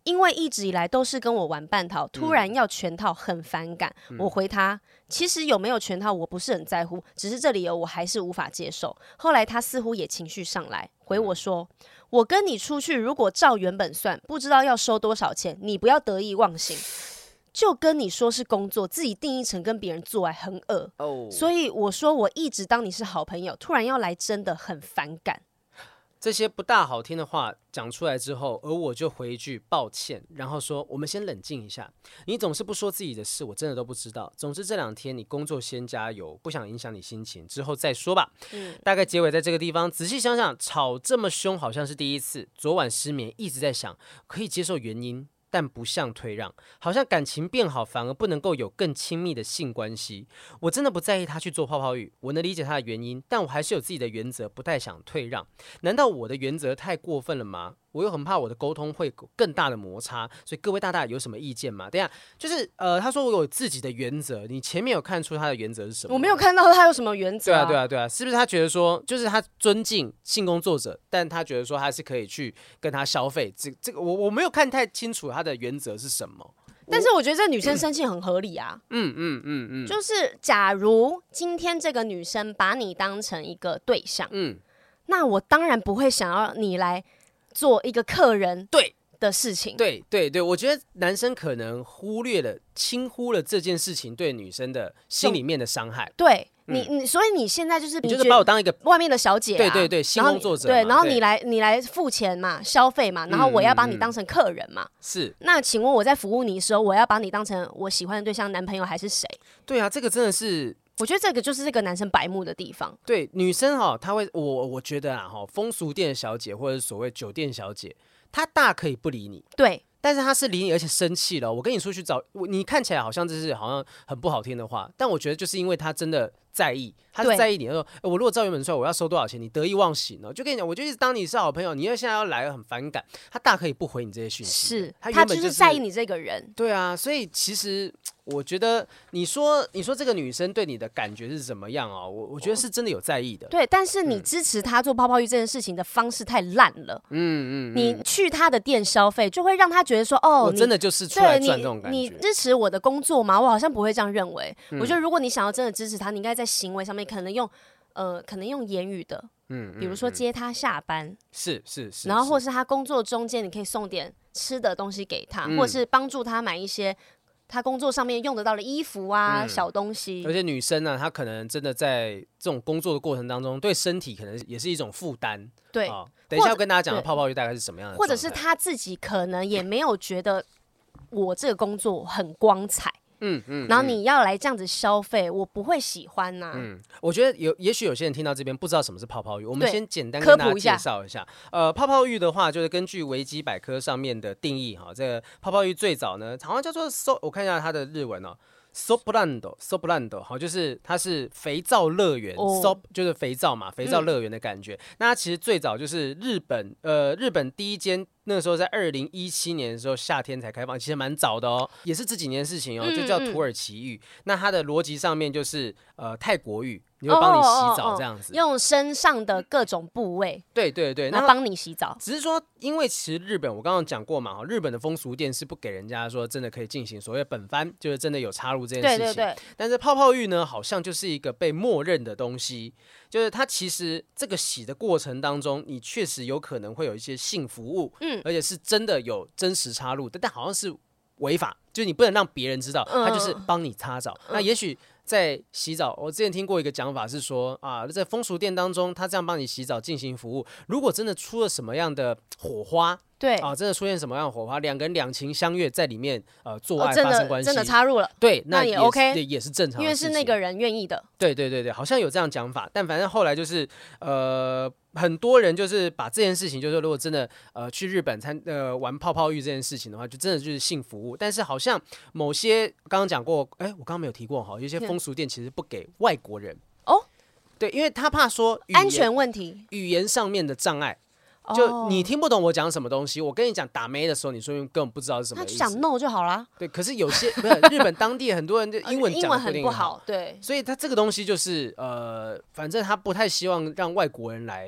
因为一直以来都是跟我玩半套，突然要全套很反感。嗯、我回他，其实有没有全套我不是很在乎，只是这理由我还是无法接受。后来他似乎也情绪上来，回我说：“我跟你出去，如果照原本算，不知道要收多少钱，你不要得意忘形。”就跟你说是工作，自己定义成跟别人做爱很恶。Oh. 所以我说我一直当你是好朋友，突然要来真的很反感。 这些不大好听的话讲出来之后，而我就回一句抱歉，然后说我们先冷静一下。你总是不说自己的事，我真的都不知道。总之这两天你工作先加油，不想影响你心情，之后再说吧。嗯、大概结尾在这个地方，仔细想想，吵这么凶好像是第一次。昨晚失眠，一直在想，可以接受原因。但不像退让，好像感情变好反而不能够有更亲密的性关系。我真的不在意他去做泡泡浴，我能理解他的原因，但我还是有自己的原则，不太想退让。难道我的原则太过分了吗？我又很怕我的沟通会有更大的摩擦，所以各位大大有什么意见吗？等一下，就是呃，他说我有自己的原则，你前面有看出他的原则是什么？ 我没有看到他有什么原则、 啊。对啊，对啊，对啊，是不是他觉得说，就是他尊敬性工作者，但他觉得说他是可以去跟他消费？这这个我我没有看太清楚他的原则是什么。 但是我觉得这女生生气很合理啊。 嗯嗯嗯嗯， 就是假如今天这个女生把你当成一个对象，嗯，那我当然不会想要你来做一个客人对的事情。 对对对，我觉得男生可能忽略了、轻忽了这件事情对女生的心里面的伤害。 对。你你所以你现在就是你就是把我当一个外面的小姐、啊， 对对对，性工作者嘛， 对，然后你来你来付钱嘛，消费嘛，然后我要把你当成客人嘛， 是、嗯。 那请问我在服务你的时候，我要把你当成我喜欢的对象，男朋友还是谁？ 对啊，这个真的是， 我觉得这个就是这个男生白目的地方。 对，女生哈，她会，我我觉得啊哈，风俗店小姐或者所谓酒店小姐，她大可以不理你， 对。 但是他是理你，而且生气了。我跟你出去找你，看起来好像这是好像很不好听的话，但我觉得就是因为他真的在意，他是在意你。他说、欸：“我如果照原本算，我要收多少钱？你得意忘形了。”就跟你讲，我就一直当你是好朋友，你要现在要来很反感，他大可以不回你这些讯息。 是， 他原本、 就是、他就是在意你这个人。 对啊，所以其实我觉得你说你说这个女生对你的感觉是怎么样啊？我我觉得是真的有在意的。 对，但是你支持他做泡泡浴这件事情的方式太烂了。嗯嗯，你去他的店消费，就会让他觉得说，哦， 我真的。就是出来赚这种感觉。 你, 你支持我的工作吗？我好像不会这样认为。嗯、我觉得如果你想要真的支持他，你应该在行为上面可能用呃，可能用言语的，嗯，比如说接他下班， 嗯、是是是， 然后或是他工作中间，你可以送点吃的东西给他，嗯、或是帮助他买一些他工作上面用得到的衣服啊、嗯、小东西。 而且女生呢、啊，她可能真的在这种工作的过程当中，对身体可能也是一种负担。 对、 哦，等一下要跟大家讲的泡泡浴大概是什么样的， 或者是他自己可能也没有觉得。我这个工作很光彩，嗯嗯，然后你要来这样子消费，我不会喜欢呐、啊。嗯， 我觉得有，也许有些人听到这边不知道什么是泡泡浴，我们先简单跟大家介绍一下。呃，泡泡浴的话，就是根据维基百科上面的定义哈，这个泡泡浴最早呢，好像叫做 so， 我看一下它的日文哦。Soplando Soplando 好，就是它是肥皂乐园 ，Sop 就是肥皂嘛，肥皂乐园的感觉。嗯、那它其实最早就是日本，呃，日本第一间。那个时候在二零一七年的时候，夏天才开放，其实蛮早的哦，也是这几年的事情哦，就叫土耳其浴。嗯嗯那它的逻辑上面就是呃泰国浴，你会帮你洗澡这样子， 哦哦哦用身上的各种部位， 对对对， 然后帮你洗澡。 只是说，因为其实日本我刚刚讲过嘛，日本的风俗店是不给人家说真的可以进行所谓本番，就是真的有插入这件事情。对对对。但是泡泡浴呢，好像就是一个被默认的东西。就是它其实这个洗的过程当中，你确实有可能会有一些性服务，嗯，而且是真的有真实插入的，但好像是违法，就是你不能让别人知道，他就是帮你擦澡。嗯、那也许在洗澡，我之前听过一个讲法是说啊，在风俗店当中，他这样帮你洗澡进行服务，如果真的出了什么样的火花。 对啊，真的出现什么样的火花，两个人两情相悦在里面呃做爱发生关系、 哦，真的插入了， 对，那也, 也 OK， 也, 也是正常的， 因为是那个人愿意的。 对对对对，好像有这样讲法，但反正后来就是呃，很多人就是把这件事情，就是如果真的呃去日本参呃玩泡泡浴这件事情的话，就真的就是性服务。但是好像某些刚刚讲过，哎，我刚刚没有提过哈，有些风俗店其实不给外国人哦，对，因为他怕说安全问题， 语言上面的障碍。就你听不懂我讲什么东西，我跟你讲打妹的时候，你说根本不知道是什么意思。 他就讲 no 就好啦。 对，可是有些不是日本当地很多人就英文讲得很不好，对， 所以他这个东西就是呃，反正他不太希望让外国人来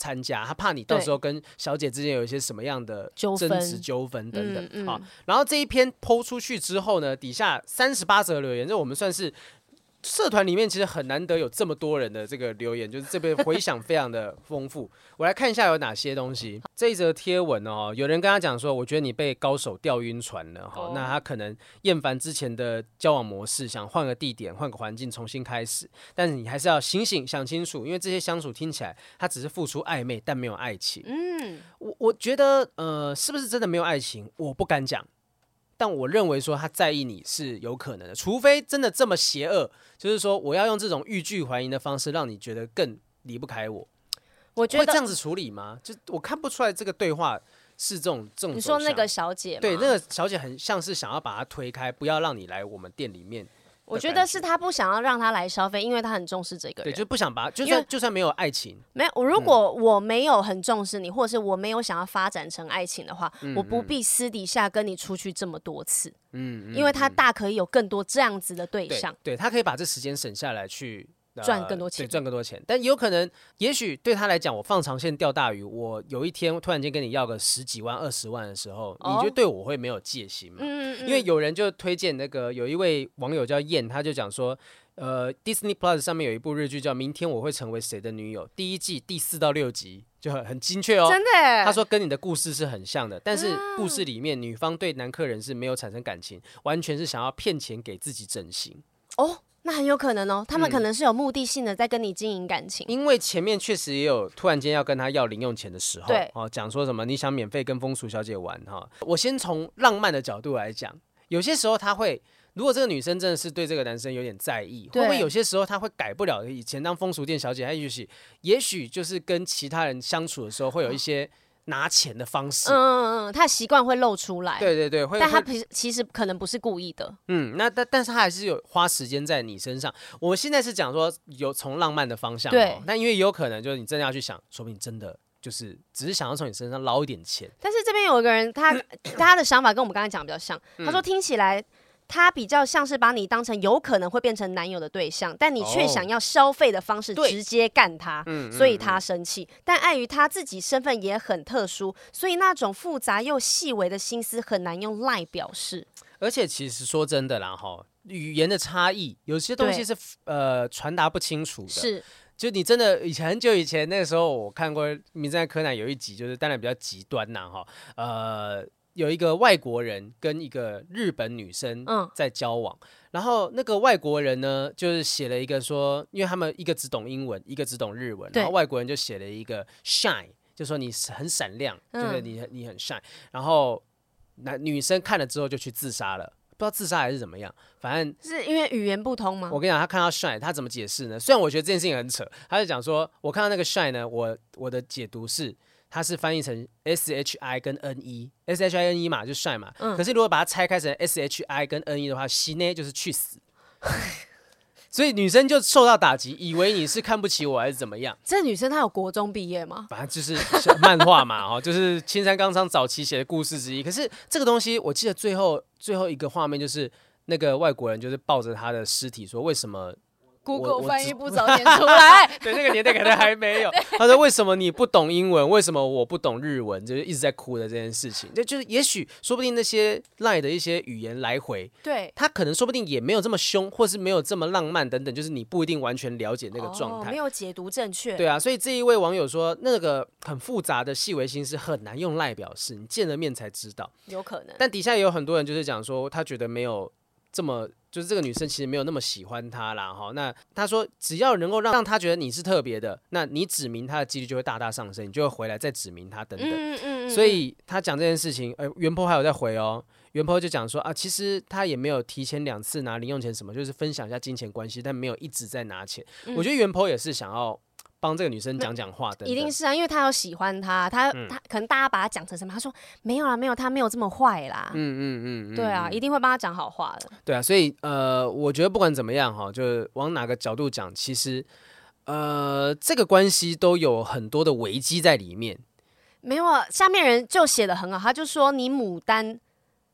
参加，他怕你到时候跟小姐之间有一些什么样的争执纠纷等等、嗯嗯啊。然后这一篇 po 出去之后呢，底下三十八则留言，这我们算是社团里面其实很难得有这么多人的这个留言，就是这边回响非常的丰富。我来看一下有哪些东西。这一则贴文哦，有人跟他讲说，我觉得你被高手钓晕船了哈、哦，那他可能厌烦之前的交往模式，想换个地点、换个环境重新开始，但是你还是要醒醒想清楚，因为这些相处听起来他只是付出暧昧，但没有爱情。嗯，我我觉得呃，是不是真的没有爱情，我不敢讲。但我认为说他在意你是有可能的，除非真的这么邪恶，就是说我要用这种欲拒还迎的方式，让你觉得更离不开我。 我觉得会这样子处理吗？就我看不出来这个对话是这种这种。 你说那个小姐吗？ 对，那个小姐很像是想要把他推开，不要让你来我们店里面。 我觉得是他不想要让他来消费，因为他很重视这个人。 对，就不想把，就算就算没有爱情， 没有。如果我没有很重视你，或者是我没有想要发展成爱情的话，嗯、我不必私底下跟你出去这么多次。嗯，嗯因为他大可以有更多这样子的对象。 对，对他可以把这时间省下来去。 赚更多钱， 对，赚更多钱，但有可能，也许对他来讲，我放长线钓大鱼，我有一天突然间跟你要个十几万、二十万的时候，哦、你就对我会没有戒心嘛？嗯嗯因为有人就推荐那个，有一位网友叫燕，他就讲说，呃 ，Disney Plus 上面有一部日剧叫《明天我会成为谁的女友》，第一季第四到六集就很很精确哦， 真的。 他说跟你的故事是很像的，但是故事里面女方对男客人是没有产生感情，完全是想要骗钱给自己整形。 哦。那很有可能哦，他们可能是有目的性的在跟你经营感情、 嗯，因为前面确实也有突然间要跟他要零用钱的时候， 对， 哦，讲说什么你想免费跟风俗小姐玩哈、哦，我先从浪漫的角度来讲，有些时候他会，如果这个女生真的是对这个男生有点在意，会不会有些时候他会改不了以前当风俗店小姐，他也许也许就是跟其他人相处的时候会有一些。拿钱的方式， 嗯嗯嗯，他的习惯会露出来， 对对对，会， 但他其实可能不是故意的， 嗯，那但但是他还是有花时间在你身上。我们现在是讲说有从浪漫的方向， 对， 但因为有可能就是你真的要去想，说不定真的就是只是想要从你身上捞一点钱。 但是这边有一个人，他他的想法跟我们刚才讲的比较像，他说听起来。他比较像是把你当成有可能会变成男友的对象，但你却想要消费的方式直接干他，哦、所以他生气。嗯嗯、但碍于他自己身份也很特殊，所以那种复杂又细微的心思很难用赖表示。 而且其实说真的啦，哈，语言的差异，有些东西是呃传达不清楚的。 是。 就你真的以前很久以前那个时候，我看过《名侦探柯南》有一集，就是当然比较极端呐，哈，呃。有一个外国人跟一个日本女生在交往，嗯、然后那个外国人呢，就是写了一个说，因为他们一个只懂英文，一个只懂日文，然后外国人就写了一个 shine， 就说你很闪亮，嗯、就是你你很 shine， 然后男女生看了之后就去自杀了。不知道自杀还是怎么样，反正是因为语言不通吗？ 我跟你讲，他看到 shine， 他怎么解释呢？虽然我觉得这件事情很扯，他就讲说，我看到那个 shine 呢，我我的解读是。它是翻译成 S H I 跟 N E，S H I N E 嘛，就帅嘛。嗯、可是如果把它拆开成 S H I 跟 N E 的话，西呢就是去死。所以女生就受到打击，以为你是看不起我还是怎么样？ 这女生她有国中毕业吗？ 反正就是漫画嘛，哈，就是青山刚昌早期写的故事之一。可是这个东西，我记得最后最后一个画面就是那个外国人就是抱着他的尸体说：“为什么？” Google 翻译不早点出来， 对，那个年代可能还没有。他说：“为什么你不懂英文？为什么我不懂日文？”就是一直在哭的这件事情。就就是，也许说不定那些赖的一些语言来回， 对， 他可能说不定也没有这么凶，或是没有这么浪漫等等。就是你不一定完全了解那个状态、 哦，没有解读正确。 对啊，所以这一位网友说，那个很复杂的细微心思很难用赖表示，你见了面才知道。 有可能。 但底下也有很多人就是讲说，他觉得没有这么。就是这个女生其实没有那么喜欢他啦，哈。那他说，只要能够让让他觉得你是特别的，那你指明他的几率就会大大上升，你就会回来再指明他等等。嗯嗯嗯、所以他讲这件事情，呃，袁坡还有在回哦。袁坡就讲说啊，其实他也没有提前两次拿零用钱什么，就是分享一下金钱关系，但没有一直在拿钱。嗯、我觉得袁坡也是想要。帮这个女生讲讲话的， 一定是啊，因为他有喜欢她，他、嗯、他可能大家把他讲成什么？他说没有啦，没有，他没有这么坏啦。嗯嗯嗯，对啊，一定会帮他讲好话的。 对啊，所以呃，我觉得不管怎么样哈，就是往哪个角度讲，其实呃，这个关系都有很多的危机在里面。 没有啊，下面人就写得很好，他就说你牡丹。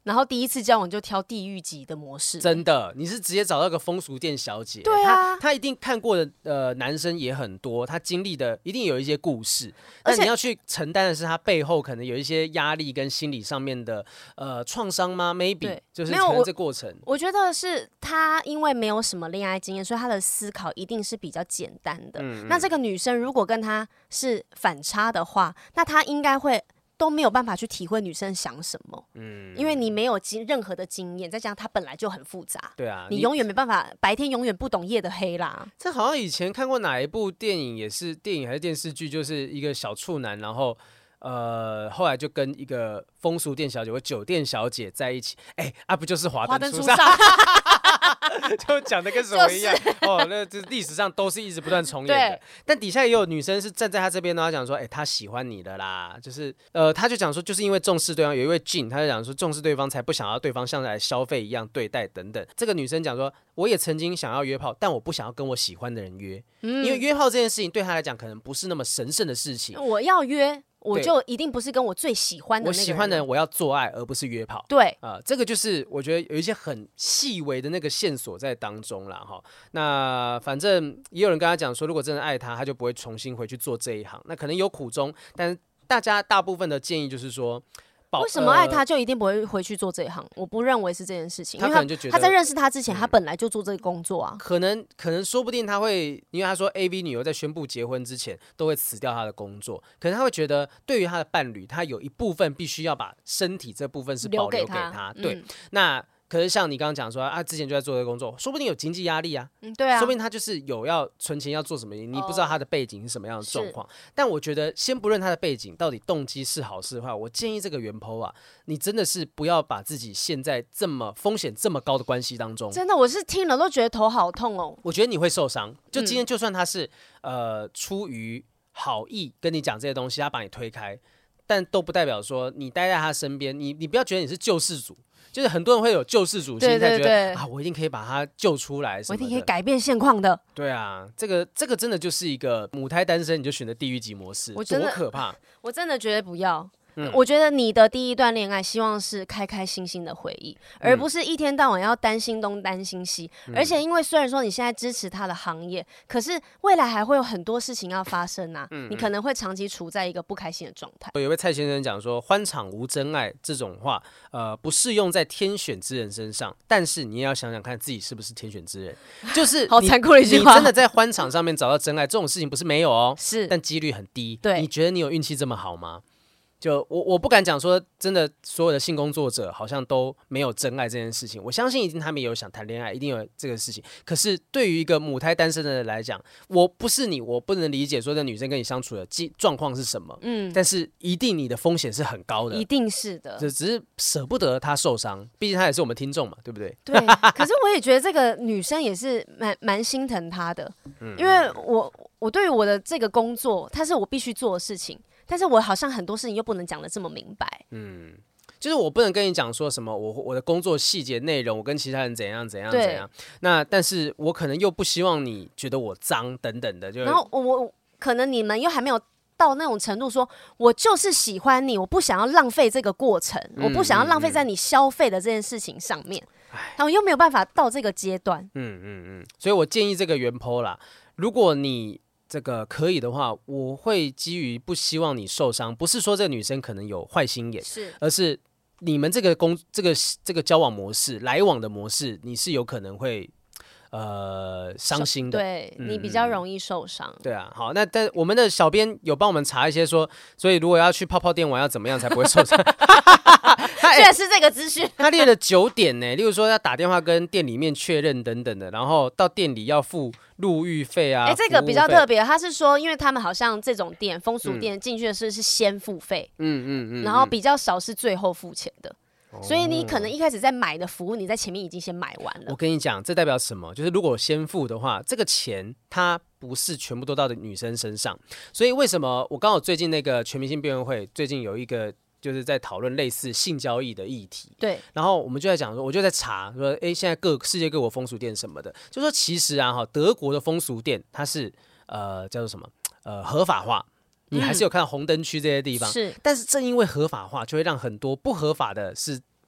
然后第一次交往就挑地狱级的模式， 真的，你是直接找到个风俗店小姐， 对啊， 他他一定看过的呃男生也很多，他经历的一定有一些故事，但你要去承担的是他背后可能有一些压力跟心理上面的呃创伤吗 ？Maybe 就是可能这过程我，我觉得是他因为没有什么恋爱经验，所以他的思考一定是比较简单的。嗯嗯，那这个女生如果跟他是反差的话，那他应该会都没有办法去体会女生想什么。嗯，因为你没有经任何的经验，再加上他本来就很复杂。 对啊， 你永远没办法，白天永远不懂夜的黑啦。 这好像以前看过哪一部电影，也是电影还是电视剧，就是一个小处男，然后。呃，后来就跟一个风俗店小姐或酒店小姐在一起，哎、欸，啊，不就是华灯初上？就讲的跟什么一样、就是、哦，那这历史上都是一直不断重演的。但底下也有女生是站在他这边呢，她讲说，哎、欸，他喜欢你的啦，就是呃，他就讲说，就是因为重视对方，有一位 Jin， 他就讲说，重视对方才不想要对方像来消费一样对待等等。这个女生讲说，我也曾经想要约炮，但我不想要跟我喜欢的人约，嗯、因为约炮这件事情对他来讲可能不是那么神圣的事情。 我要约。我就一定不是跟我最喜欢的那个人， 我喜欢的人我要做爱，而不是约炮。 对啊、呃，这个就是我觉得有一些很细微的那个线索在当中啦哈。那反正也有人跟他讲说，如果真的爱他，他就不会重新回去做这一行。那可能有苦衷，但是大家大部分的建议就是说。 为什么爱他就一定不会回去做这一行？我不认为是这件事情， 他可能就觉得他在认识他之前，他本来就做这个工作啊。 可能可能说不定他会，因为他说 A V 女优在宣布结婚之前都会辞掉他的工作，可能他会觉得对于他的伴侣，他有一部分必须要把身体这部分是保留给他。给他对，嗯、那。可是像你刚刚讲说啊，之前就在做这个工作，说不定有经济压力啊， 嗯，对啊， 说不定他就是有要存钱要做什么，你不知道他的背景是什么样的状况。但我觉得先不论他的背景到底动机是好是坏，我建议这个原 po 啊，你真的是不要把自己陷在这么风险这么高的关系当中。 真的，我是听了都觉得头好痛哦。 我觉得你会受伤。就今天就算他是、嗯、呃出于好意跟你讲这些东西，他把你推开，但都不代表说你待在他身边，你你不要觉得你是救世主。就是很多人会有救世主心态，觉得啊，我一定可以把他救出来什么的， 我一定可以改变现况的。 对啊，这个这个真的就是一个母胎单身，你就选择地狱级模式，多可怕！ 我真的觉得不要。嗯、我觉得你的第一段恋爱，希望是开开心心的回忆，而不是一天到晚要担心东担心西。嗯、而且，因为虽然说你现在支持他的行业，可是未来还会有很多事情要发生啊，嗯、你可能会长期处在一个不开心的状态。 有位蔡先生讲说，欢场无真爱这种话，呃，不适用在天选之人身上，但是你也要想想看自己是不是天选之人。就是好残酷的一句话， 你真的在欢场上面找到真爱，这种事情不是没有哦， 是， 但几率很低。 对， 你觉得你有运气这么好吗？就我我不敢讲说真的，所有的性工作者好像都没有真爱这件事情。我相信一定他们也有想谈恋爱，一定有这个事情。可是对于一个母胎单身的人来讲，我不是你，我不能理解说这女生跟你相处的状况是什么。嗯，但是一定你的风险是很高的， 一定是的。 就只是舍不得她受伤，毕竟她也是我们听众嘛，对不对？ 对。可是我也觉得这个女生也是蛮蛮心疼她的，嗯、因为我我对于我的这个工作，它是我必须做的事情。但是我好像很多事情又不能讲得这么明白， 嗯，就是我不能跟你讲说什么我我的工作细节内容，我跟其他人怎样怎样怎样，那但是我可能又不希望你觉得我脏等等的，就然后我我可能你们又还没有到那种程度说，我就是喜欢你，我不想要浪费这个过程，嗯、我不想要浪费在你消费的这件事情上面，然后又没有办法到这个阶段， 嗯嗯嗯，所以我建议这个原 po 啦，如果你。这个可以的话，我会基于不希望你受伤，不是说这个女生可能有坏心眼， 是， 而是你们这个工这个这个交往模式、来往的模式，你是有可能会呃伤心的， 对、嗯、你比较容易受伤。 对啊，好，那但我们的小编有帮我们查一些说，所以如果要去泡泡店玩要怎么样才不会受伤？ 居然是这个资讯， 他列了九点呢，例如说要打电话跟店里面确认等等的，然后到店里要付入浴费啊。 哎、欸，这个比较特别，他是说，因为他们好像这种店风俗店进去的是是先付费，嗯嗯嗯，然后比较少是最后付钱的。嗯、所以你可能一开始在买的服务，你在前面已经先买完了。 我跟你讲，这代表什么？就是如果先付的话，这个钱它不是全部都到的女生身上。所以为什么我刚好最近那个全明星辩论会，最近有一个。就是在讨论类似性交易的议题， 对， 然后我们就在讲说，我就在查说，哎，现在各世界各国风俗店什么的，就说其实啊，哈，德国的风俗店它是呃叫做什么呃合法化，你还是有看到红灯区这些地方， 是、嗯， 但是正因为合法化，就会让很多不合法的是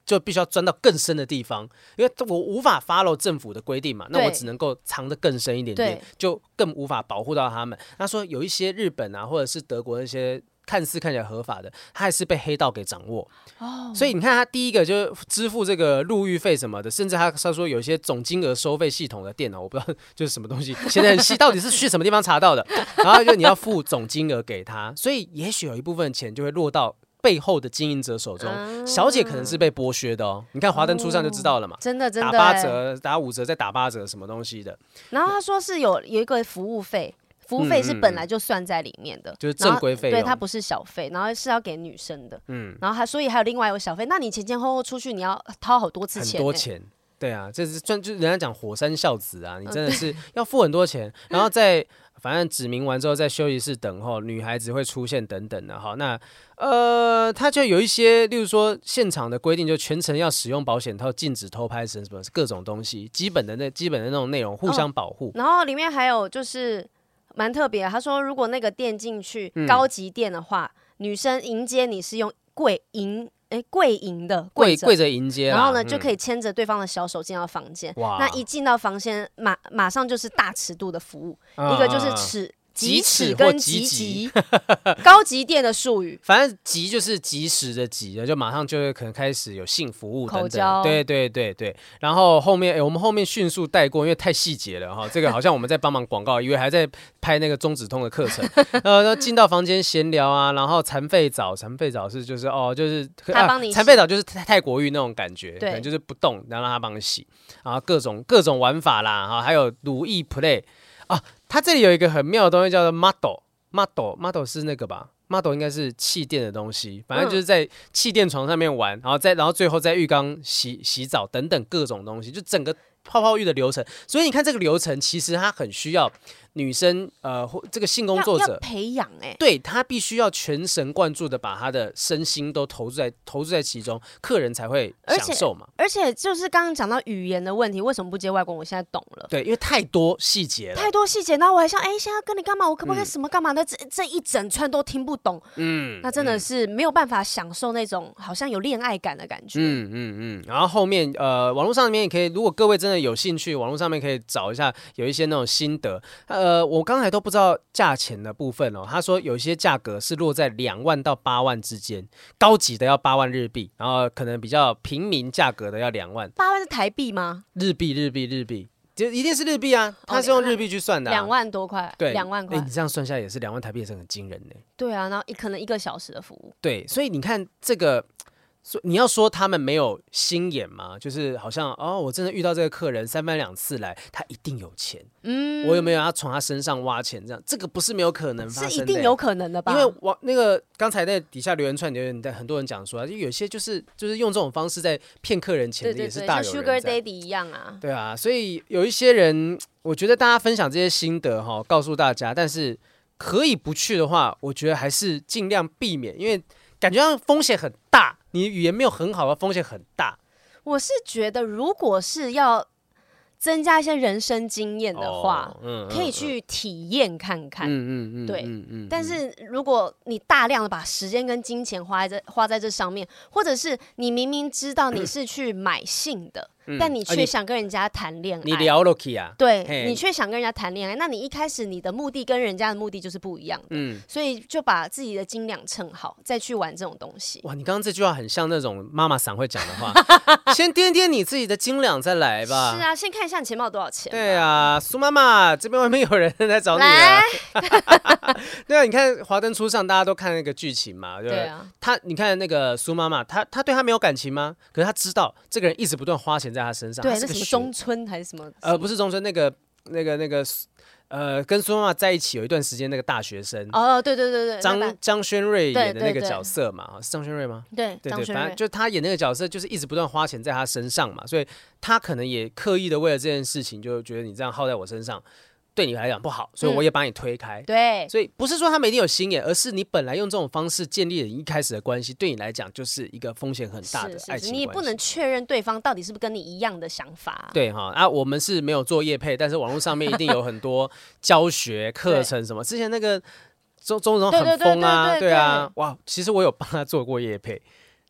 就必须要钻到更深的地方，因为我无法 follow 政府的规定嘛，那我只能够藏得更深一点点，就更无法保护到他们。他说有一些日本啊，或者是德国那些看似看起来合法的，他还是被黑道给掌握。哦，所以你看他第一个就是支付这个入狱费什么的，甚至他他说有一些总金额收费系统的电脑，我不知道就是什么东西，现在很细，到底是去什么地方查到的？然后就你要付总金额给他，所以也许有一部分钱就会落到背后的经营者手中，嗯、小姐可能是被剥削的哦。你看华灯初上就知道了嘛，哦、 真的真的， 打八折、打五折再打八折，什么东西的。 然后他说是有有一个服务费。服务费是本来就算在里面的，嗯嗯、 就是正规费用， 对，它不是小费，然后是要给女生的，嗯，然后还所以还有另外有小费，那你前前后后出去你要掏好多次钱、欸， 很多钱，对啊，这是专就人家讲火山孝子啊，你真的是要付很多钱，嗯、然后再反正指明完之后在休息室等候，女孩子会出现等等的哈，那呃，他就有一些，例如说现场的规定，就全程要使用保险套，禁止偷拍什么各种东西，基本的那基本的那种内容互相保护、哦， 然后里面还有就是。蛮特别的，他说如果那个店进去、嗯、高级店的话，女生迎接你是用跪迎，哎跪迎的跪跪着迎接， 然后呢、嗯、 就可以牵着对方的小手进到房间。那一进到房间，马马上就是大尺度的服务，啊、一个就是尺。即尺跟即级，高级店的术语， 反正即就是即时的即，就马上就会可能开始有性服务等等， 口交， 对对对对。然后后面，哎，我们后面迅速带过，因为太细节了哈。这个好像我们在帮忙广告，以为还在拍那个中指通的课程。呃，进到房间闲聊啊，然后残废澡，残废澡是就是哦，就是他帮你洗， 残废澡就是泰国浴那种感觉， 对， 可能就是不动，然后让他帮你洗，然后各种各种玩法啦，哈，还有乳液 play 啊。它这里有一个很妙的东西，叫做 model，model，model 是那个吧 ？model 应该是气垫的东西，反正就是在气垫床上面玩，然后再然后最后在浴缸洗洗澡等等各种东西，就整个泡泡浴的流程。所以你看这个流程，其实它很需要女生呃这个性工作者要培养哎、欸， 对她必须要全神贯注的把她的身心都投注在投注在其中，客人才会享受嘛。 而且, 而且就是刚刚讲到语言的问题，为什么不接外国？我现在懂了， 对，因为太多细节了， 太多细节，然后我还想，哎、欸，现在跟你干嘛？我可不可以什么干嘛的？嗯、这这一整串都听不懂，嗯，那真的是没有办法享受那种好像有恋爱感的感觉， 嗯嗯嗯。然后后面呃，网络上面也可以，如果各位真的有兴趣，网络上面可以找一下，有一些那种心得。呃，我刚才都不知道价钱的部分哦。他说有些价格是落在两万到八万之间，高级的要八万日币，然后可能比较平民价格的要两万。 八万是台币吗？ 日币，日币，日币，就一定是日币啊！他是用日币去算的、啊， 两万多块， 对， 两万块、 欸。你这样算下来也是两万台币，也是很惊人的。 对啊，然后可能一个小时的服务。 对，所以你看这个。你要说他们没有心眼吗？就是好像哦，我真的遇到这个客人三番两次来，他一定有钱。嗯，我有没有要从他身上挖钱？这样这个不是没有可能发生的， 是一定有可能的吧？ 因为我那个刚才在底下留言串留言，很多人讲说，就有些就是就是用这种方式在骗客人钱的，也是大有人在。 像 Sugar Daddy 一样啊。 对啊，所以有一些人，我觉得大家分享这些心得哈，告诉大家，但是可以不去的话，我觉得还是尽量避免，因为感觉上风险很大。你语言没有很好的风险很大。 我是觉得，如果是要增加一些人生经验的话，哦嗯、可以去体验看看。嗯嗯嗯，对。嗯嗯、但是如果你大量的把时间跟金钱花在这花在这上面，或者是你明明知道你是去买性的。嗯、但你却想跟人家谈恋爱， 你聊了去啊？ 对，你却想跟人家谈恋爱，那你一开始你的目的跟人家的目的就是不一样的，嗯，所以就把自己的斤两称好，再去玩这种东西。 哇，你刚刚这句话很像那种妈妈桑会讲的话，先掂掂你自己的斤两再来吧。 是啊，先看一下你钱包有多少钱。 对啊，苏妈妈这边外面有人在找你了。对啊，你看《华灯初上》，大家都看那个剧情嘛，对, 对啊。他，你看那个苏妈妈，她她对他没有感情吗？可是她知道这个人一直不断花钱在他身上。 对，那什么中村还是什么？ 呃，不是中村，那个、那个、那个，呃，跟苏妈妈在一起有一段时间，那个大学生。 哦，对对对对， 张张轩瑞演的那个角色嘛，是张轩瑞吗？ 对， 对对，反正就他演那个角色，就是一直不断花钱在他身上嘛，所以他可能也刻意的为了这件事情，就觉得你这样耗在我身上。对你来讲不好，所以我也把你推开。嗯、 对， 所以不是说他们一定有心眼，而是你本来用这种方式建立了一开始的关系，对你来讲就是一个风险很大的爱情关系。 你不能确认对方到底是不是跟你一样的想法、啊。 对哈啊，我们是没有做业配，但是网络上面一定有很多教学课程什么。之前那个钟钟总很疯啊，对啊，哇，其实我有帮他做过业配。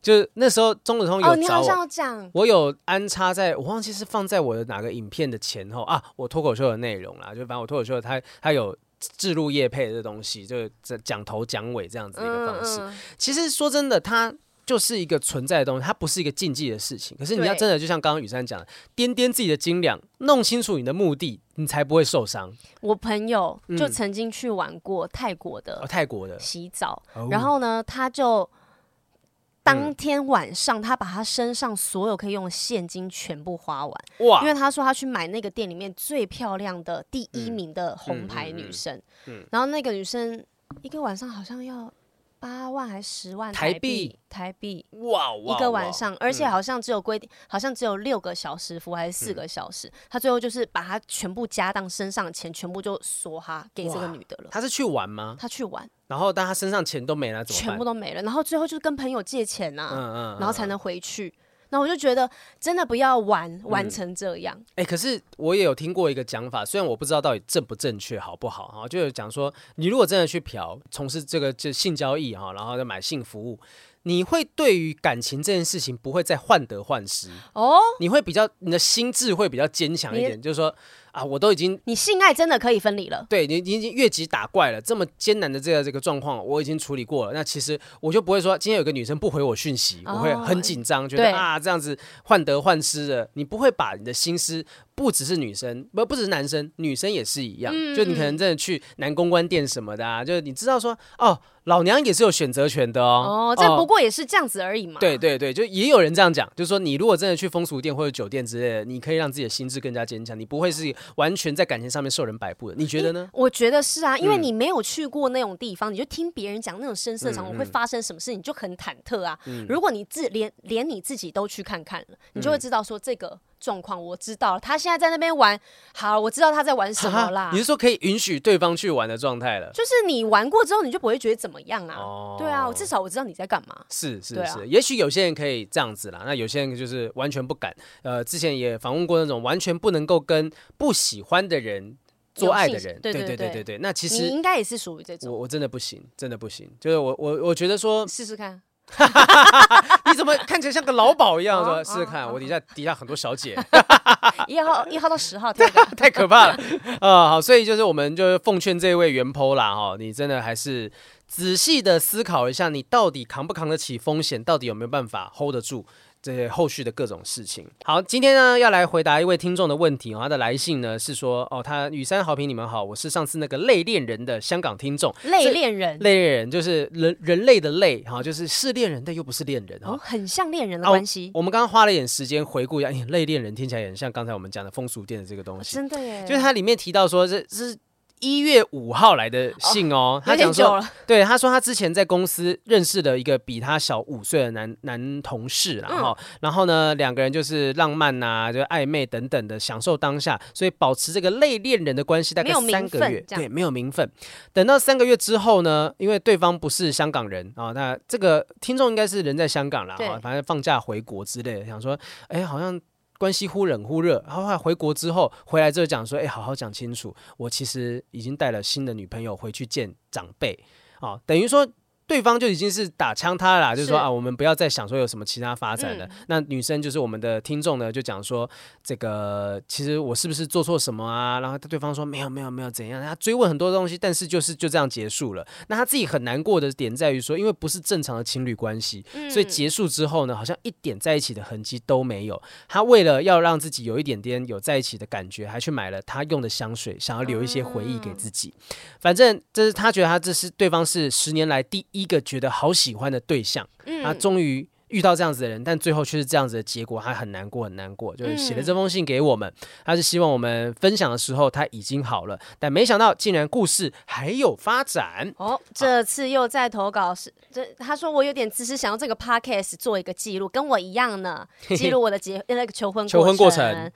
就是那时候中子通有找我， 哦，你好像要讲， 我有安插在，我忘记是放在我的哪个影片的前后啊，我脱口秀的内容啦，就反正我脱口秀它它有置入业配的东西，就是讲头讲尾这样子的一个方式。嗯嗯、其实说真的，它就是一个存在的东西，它不是一个竞技的事情。可是你要真的就像刚刚雨珊讲的，掂掂自己的斤两，弄清楚你的目的，你才不会受伤。 我朋友就曾经去玩过泰国的、 嗯哦、泰国的洗澡， 哦、 然后呢，他就当天晚上他把他身上所有可以用的现金全部花完，哇！因为他说他去买那个店里面最漂亮的第一名的红牌女生，嗯嗯嗯嗯、然后那个女生一个晚上好像要八万还是十万台币？台币哇，一个晚上，而且好像只有规定，好像只有六个小时服务还是四个小时。他最后就是把他全部家当身上的钱全部就梭哈给这个女的了。 他是去玩吗？ 他去玩， 然后但他身上钱都没了，怎么办？ 全部都没了，然后最后就是跟朋友借钱啊，嗯嗯嗯然后才能回去。那我就觉得真的不要玩玩成这样。 哎、嗯欸，可是我也有听过一个讲法，虽然我不知道到底正不正确，好不好哈，就有讲说，你如果真的去嫖，从事这个就性交易哈，然后再买性服务，你会对于感情这件事情不会再患得患失哦，你会比较你的心智会比较坚强一点，就是说啊，我都已经你性爱真的可以分离了， 对你你已经越级打怪了，这么艰难的这个这个状况我已经处理过了，那其实我就不会说今天有个女生不回我讯息，哦、我会很紧张，觉得啊这样子患得患失的，你不会把你的心思。不只是女生，不不只是男生，女生也是一样。嗯、就你可能真的去男公关店什么的啊，就是你知道说，哦，老娘也是有选择权的哦。 哦，这不过也是这样子而已嘛。 对对对，就也有人这样讲，就是说你如果真的去风俗店或者酒店之类的，你可以让自己的心智更加坚强，你不会是完全在感情上面受人摆布的。你觉得呢？ 我觉得是啊，因为你没有去过那种地方，嗯、你就听别人讲那种深色场合会发生什么事，你就很忐忑啊。嗯、如果你自连连你自己都去看看了，你就会知道说这个。状况我知道了，他现在在那边玩，好，我知道他在玩什么啦。 你是说可以允许对方去玩的状态了？ 就是你玩过之后，你就不会觉得怎么样啊？哦、对啊，我至少我知道你在干嘛。 是是是，啊、也许有些人可以这样子啦，那有些人就是完全不敢。呃，之前也访问过那种完全不能够跟不喜欢的人做爱的人， 对对对对对对。那其实你应该也是属于这种。 我我真的不行，真的不行。就是我我我觉得说试试看。 你怎么看起来像个老鸨一样？说试试看，我底下底下很多小姐， 一号一号到十号， 太可怕了啊！好，所以就是我们就是奉劝这位原 po 啦哈，你真的还是仔细的思考一下，你到底扛不扛得起风险，到底有没有办法 hold 得住这些后续的各种事情。好，今天呢要来回答一位听众的问题哦，他的来信呢是说哦，他雨山好评你们好，我是上次那个类恋人的香港听众。 类恋人， 类恋人就是人人类的类哈，就是是恋人但又不是恋人哦，很像恋人的关系。 啊、我, 我们刚刚花了一点时间回顾一下，哎，类恋人听起来也很像刚才我们讲的风俗店的这个东西， 哦、真的耶， 就是它里面提到说这是。一月五号来的信哦， 哦他讲说，对，他说他之前在公司认识了一个比他小五岁的男男同事，然后、嗯，然后呢，两个人就是浪漫呐、啊，就暧昧等等的，享受当下，所以保持这个类恋人的关系大概三个月，对，没有名分。等到三个月之后呢，因为对方不是香港人啊、哦，那这个听众应该是人在香港啦，啊、哦，反正放假回国之类的，想说，哎，好像。关系忽冷忽热，然后回国之后回来之后讲说，哎，好好讲清楚，我其实已经带了新的女朋友回去见长辈，啊、哦，等于说。对方就已经是打枪他了啦，就是说啊，我们不要再想说有什么其他发展了。嗯、那女生就是我们的听众呢，就讲说这个其实我是不是做错什么啊？然后对方说没有没有没有怎样，他追问很多东西，但是就是就这样结束了。那他自己很难过的点在于说，因为不是正常的情侣关系，嗯、所以结束之后呢，好像一点在一起的痕迹都没有。他为了要让自己有一点点有在一起的感觉，还去买了他用的香水，想要留一些回忆给自己。嗯、反正这是他觉得他这是对方是十年来第一个觉得好喜欢的对象，嗯、他终于遇到这样子的人，但最后却是这样子的结果，他很难过很难过，就是写了这封信给我们，嗯、他是希望我们分享的时候他已经好了，但没想到竟然故事还有发展。 哦，这次又在投稿是，这他说我有点自私，想用这个 podcast 做一个记录，跟我一样呢，记录我的结那个求婚求婚过程。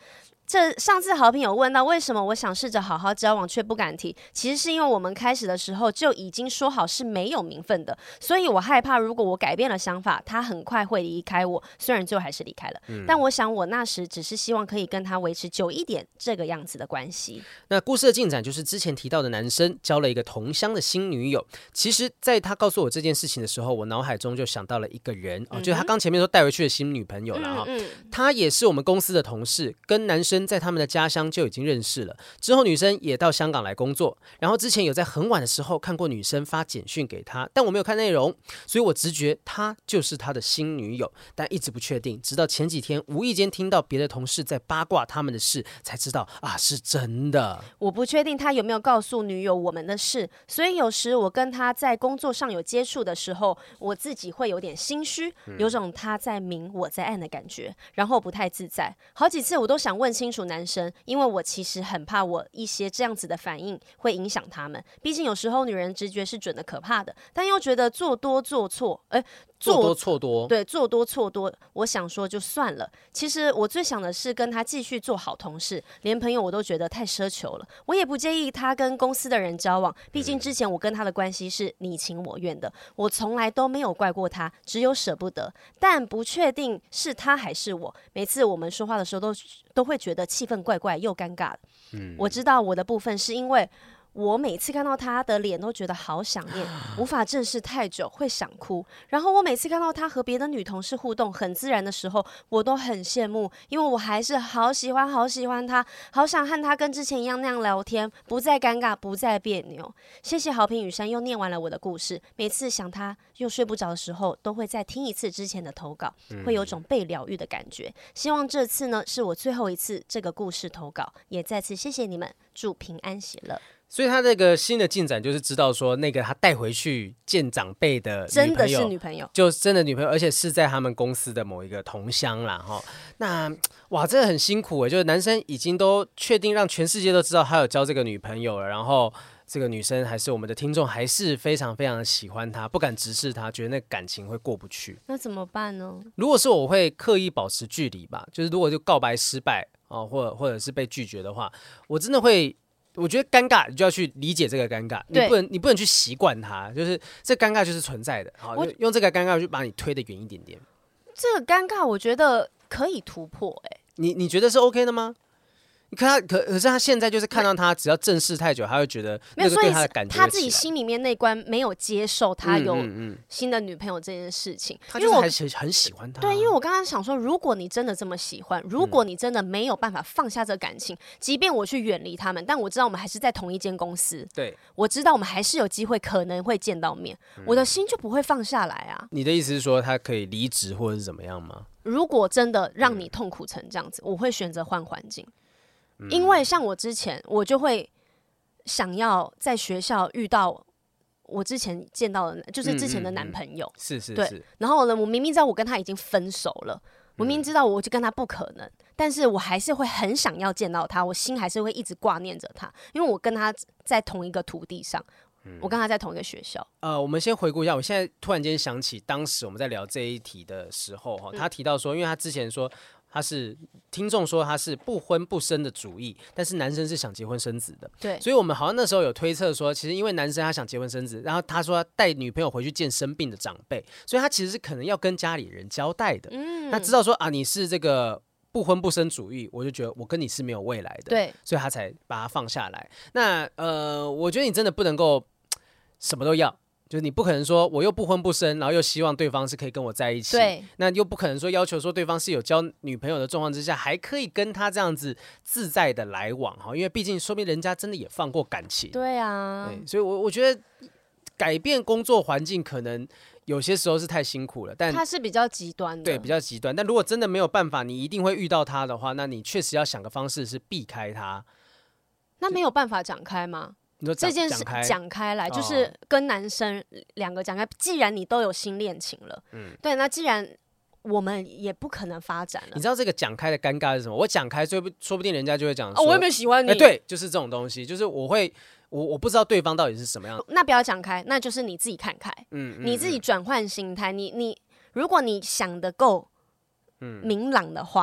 这上次好评有问到为什么我想试着好好交往却不敢提，其实是因为我们开始的时候就已经说好是没有名分的，所以我害怕如果我改变了想法，他很快会离开我。虽然最后还是离开了，嗯、但我想我那时只是希望可以跟他维持久一点这个样子的关系。 那故事的进展就是之前提到的男生交了一个同乡的新女友。其实，在他告诉我这件事情的时候，我脑海中就想到了一个人、哦、就是他刚前面说带回去的新女朋友了哈、嗯嗯。他也是我们公司的同事，跟男生在他们的家乡就已经认识了。之后女生也到香港来工作，然后之前有在很晚的时候看过女生发简讯给他，但我没有看内容，所以我直觉他就是他的新女友，但一直不确定。直到前几天无意间听到别的同事在八卦他们的事，才知道啊是真的。 我不确定他有没有告诉女友我们的事，所以有时我跟他在工作上有接触的时候，我自己会有点心虚，有种他在明我在暗的感觉，然后不太自在。好几次我都想问清楚男生，因为我其实很怕我一些这样子的反应会影响他们，毕竟有时候女人直觉是准的可怕的，但又觉得做多做错，哎， 做多错多， 对，做多错多，我想说就算了。其实我最想的是跟他继续做好同事，连朋友我都觉得太奢求了。我也不介意他跟公司的人交往，毕竟之前我跟他的关系是你情我愿的，我从来都没有怪过他，只有舍不得，但不确定是他还是我。每次我们说话的时候都都会觉得气氛怪怪又尴尬。嗯，我知道我的部分是因为我每次看到他的脸都觉得好想念，无法正视太久会想哭。然后我每次看到他和别的女同事互动很自然的时候，我都很羡慕，因为我还是好喜欢好喜欢他，好想和他跟之前一样那样聊天，不再尴尬，不再别扭。谢谢好评雨山又念完了我的故事，每次想他又睡不着的时候，都会再听一次之前的投稿，会有种被疗愈的感觉。希望这次呢是我最后一次这个故事投稿，也再次谢谢你们，祝平安喜乐。 所以他这个新的进展就是知道说，那个他带回去见长辈的真的是女朋友， 就真的女朋友，而且是在他们公司的某一个同乡啦哈。那哇，真的很辛苦哎，就是男生已经都确定让全世界都知道他有交这个女朋友了，然后这个女生还是我们的听众，还是非常非常的喜欢他，不敢直视他，觉得那感情会过不去。 那怎么办呢？ 如果是我会刻意保持距离吧，就是如果就告白失败哦，或者或者是被拒绝的话，我真的会。我觉得尴尬，你就要去理解这个尴尬，你不能你不能去习惯它，就是这尴尬就是存在的，好，用这个尴尬去把你推得远一点点。 这个尴尬，我觉得可以突破、欸，哎， 你你觉得是 OK 的吗？可他可可是他现在就是看到他，只要正视太久，他会觉得那个对他的感觉， 他自己心里面那关没有接受他有新的女朋友这件事情，嗯嗯嗯、 他就是还是很喜欢他、啊。 对，因为我刚刚想说，如果你真的这么喜欢，如果你真的没有办法放下这个感情，嗯、即便我去远离他们，但我知道我们还是在同一间公司， 对， 我知道我们还是有机会可能会见到面，嗯、我的心就不会放下来啊。 你的意思是说，他可以离职或者是怎么样吗？ 如果真的让你痛苦成这样子，我会选择换环境。因为像我之前，我就会想要在学校遇到我之前见到的，就是之前的男朋友， 嗯嗯嗯、是是是。 对，然后呢，我明明知道我跟他已经分手了，我明明知道我就跟他不可能，但是我还是会很想要见到他，我心还是会一直挂念着他，因为我跟他在同一个土地上。我跟他在同一个学校。 呃，我们先回顾一下，我现在突然间想起，当时我们在聊这一题的时候，哈，他提到说，因为他之前说他是听众说他是不婚不生的主义，但是男生是想结婚生子的， 对， 所以我们好像那时候有推测说，其实因为男生他想结婚生子，然后他说他带女朋友回去见生病的长辈，所以他其实是可能要跟家里人交代的，嗯，他知道说啊，你是这个不婚不生主义，我就觉得我跟你是没有未来的， 对， 所以他才把它放下来。那呃，我觉得你真的不能够什么都要，就是你不可能说我又不婚不生，然后又希望对方是可以跟我在一起， 对， 那又不可能说要求说对方是有交女朋友的状况之下，还可以跟他这样子自在的来往哈，因为毕竟说明人家真的也放过感情， 对啊， 对，所以我我觉得改变工作环境可能有些时候是太辛苦了，但他是比较极端的， 对，比较极端。但如果真的没有办法，你一定会遇到他的话，那你确实要想个方式是避开他。 那没有办法讲开吗？ 你说这件事讲开来，就是跟男生两个讲开。既然你都有新恋情了，嗯，对，那既然我们也不可能发展了。 你知道这个讲开的尴尬是什么？我讲开，说不说不定人家就会讲说， 哦，我也没有喜欢你、 欸。对，就是这种东西，就是我会，我我不知道对方到底是什么样。 那不要讲开，那就是你自己看开，嗯，嗯你自己转换心态。你你，如果你想得够明朗的话。嗯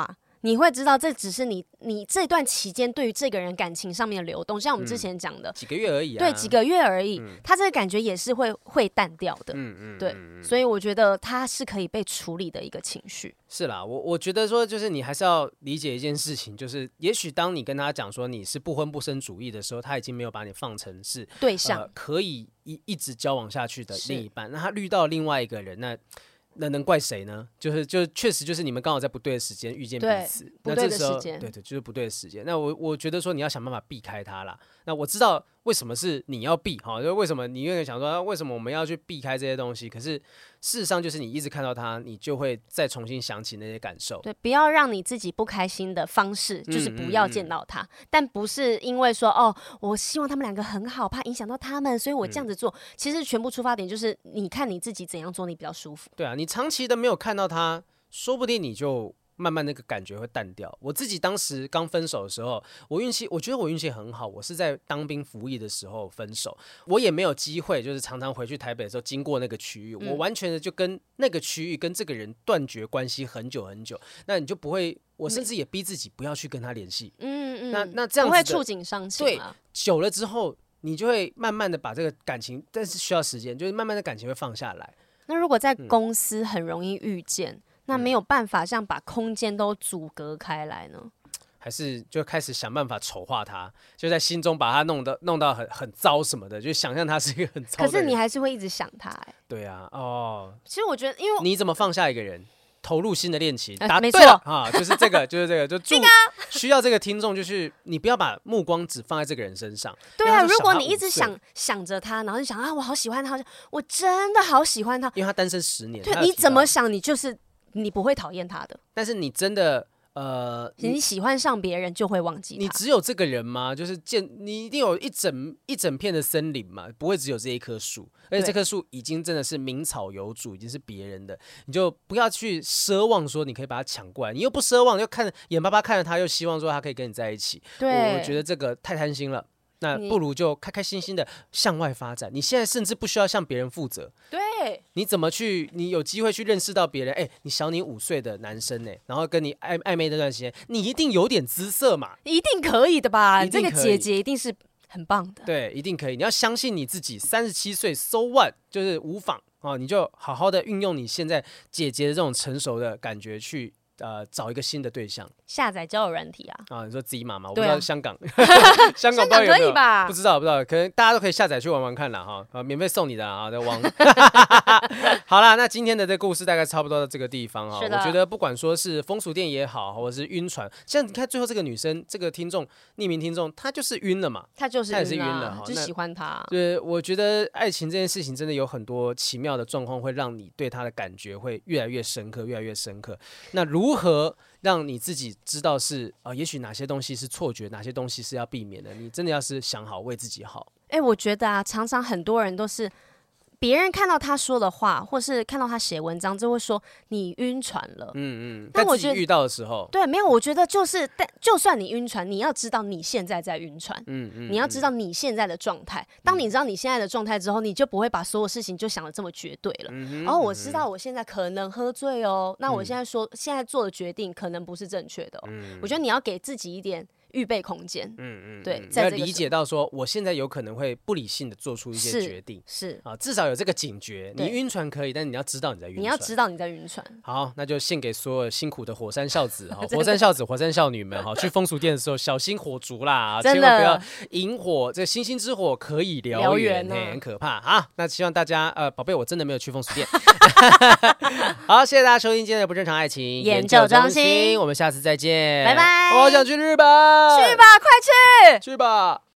你会知道这只是你你这段期间对于这个人感情上面的流动，像我们之前讲的、 嗯、几个月而已啊， 对，几个月而已， 嗯、 他这个感觉也是会会淡掉的， 嗯嗯， 对， 嗯嗯、 所以我觉得他是可以被处理的一个情绪。 是啦，我我觉得说就是你还是要理解一件事情，就是也许当你跟他讲说你是不婚不生主义的时候，他已经没有把你放成是对象、呃、 可以一一直交往下去的另一半，那他遇到另外一个人，那。那能怪谁呢？就是就确实就是你们刚好在不对的时间遇见彼此， 不对的时间， 对对，就是不对的时间。那我我觉得说你要想办法避开它啦。那我知道为什么是你要避，哈，就为什么你愿意想说为什么我们要去避开这些东西？可是事实上就是你一直看到它，你就会再重新想起那些感受。 对，不要让你自己不开心的方式就是不要见到他，嗯嗯嗯，但不是因为说哦，我希望他们两个很好，怕影响到他们，所以我这样子做。嗯、其实全部出发点就是你看你自己怎样做你比较舒服。 对啊，你长期的没有看到他，说不定你就。慢慢那个感觉会淡掉。我自己当时刚分手的时候，我运气，我觉得我运气很好。我是在当兵服役的时候分手，我也没有机会，就是常常回去台北的时候经过那个区域，嗯、我完全的就跟那个区域跟这个人断绝关系很久很久。那你就不会，我甚至也逼自己不要去跟他联系。嗯嗯，那那这样子不会触景伤情。 对，久了之后，你就会慢慢的把这个感情，但是需要时间，就是慢慢的感情会放下来。 那如果在公司很容易遇见。嗯那没有办法像把空间都阻隔开来呢？ 还是就开始想办法丑化他，就在心中把他弄得弄到很很糟什么的，就想象他是一个很糟的人。 可是你还是会一直想他、欸， 对啊，哦， 其实我觉得，因为你怎么放下一个人，投入新的恋情？ 呃、 答对了啊，就是这个，就是这个，就祝需要这个听众，就是你不要把目光只放在这个人身上。 对啊，如果你一直想想着他，然后就想啊，我好喜欢他，我真的好喜欢他， 因为他单身十年， 对，你怎么想，你就是。你不会讨厌他的， 但是你真的呃， 你喜欢上别人就会忘记他。 你只有这个人吗？就是见你一定有一整一整片的森林嘛，不会只有这一棵树，而且这棵树已经真的是名草有主，已经是别人的，你就不要去奢望说你可以把它抢过来，你又不奢望，又看眼巴巴看着他，又希望说他可以跟你在一起。 对， 我, 我觉得这个太贪心了。那不如就开开心心的向外发展。你现在甚至不需要向别人负责。 对， 你怎么去？你有机会去认识到别人？哎、欸，你小你五岁的男生哎，然后跟你暧暧昧那段时间，你一定有点姿色嘛？ 一定可以的吧？你这个姐姐一定是很棒的。 对，一定可以。你要相信你自己。三十七岁 ，so what， 就是无妨啊！你就好好的运用你现在姐姐的这种成熟的感觉去。呃，找一个新的对象， 下载交友软体啊！ 啊，你说自己码吗？我不知道香港， 啊、 香港可以吧？ 不知道，不知道，可能大家都可以下载去玩玩看啦哈，啊，免费送你的啊，在网。好啦，那今天的这个故事大概差不多到这个地方哈。我觉得不管说是风俗店也好，或者是晕船，像你看最后这个女生，这个听众匿名听众，她就是晕了嘛， 她就是她也是晕了， 就喜欢他。 对，我觉得爱情这件事情真的有很多奇妙的状况，会让你对她的感觉会越来越深刻，越来越深刻。那如何？让你自己知道是啊、呃，也许哪些东西是错觉，哪些东西是要避免的。你真的要是想好，为自己好。 哎、欸，我觉得啊，常常很多人都是别人看到他说的话，或是看到他写文章，就会说你晕船了。 嗯嗯。但我觉得遇到的时候， 对，没有，我觉得就是，但就算你晕船，你要知道你现在在晕船。嗯嗯。你要知道你现在的状态。当你知道你现在的状态之后，你就不会把所有事情就想得这么绝对了。嗯、哦，我知道我现在可能喝醉哦，那我现在说、嗯、现在做的决定可能不是正确的、哦。嗯。我觉得你要给自己一点预备空间，嗯嗯，对， 你要理解到说，我现在有可能会不理性的做出一些决定， 是, 是啊，至少有这个警觉。你晕船可以，但你要知道你在晕船， 你要知道你在晕船。 好，那就献给所有辛苦的火山孝子哈，火山孝子、火山孝女们哈，去风俗店的时候小心火烛啦，千万不要引火，这星星之火可以燎原，嘿，很可怕啊。那希望大家呃，宝贝，我真的没有去风俗店。好，谢谢大家收听今天的不正常爱情研究中心， 我们下次再见， 拜拜。 我好想去日本。 去吧，快去！ 去吧。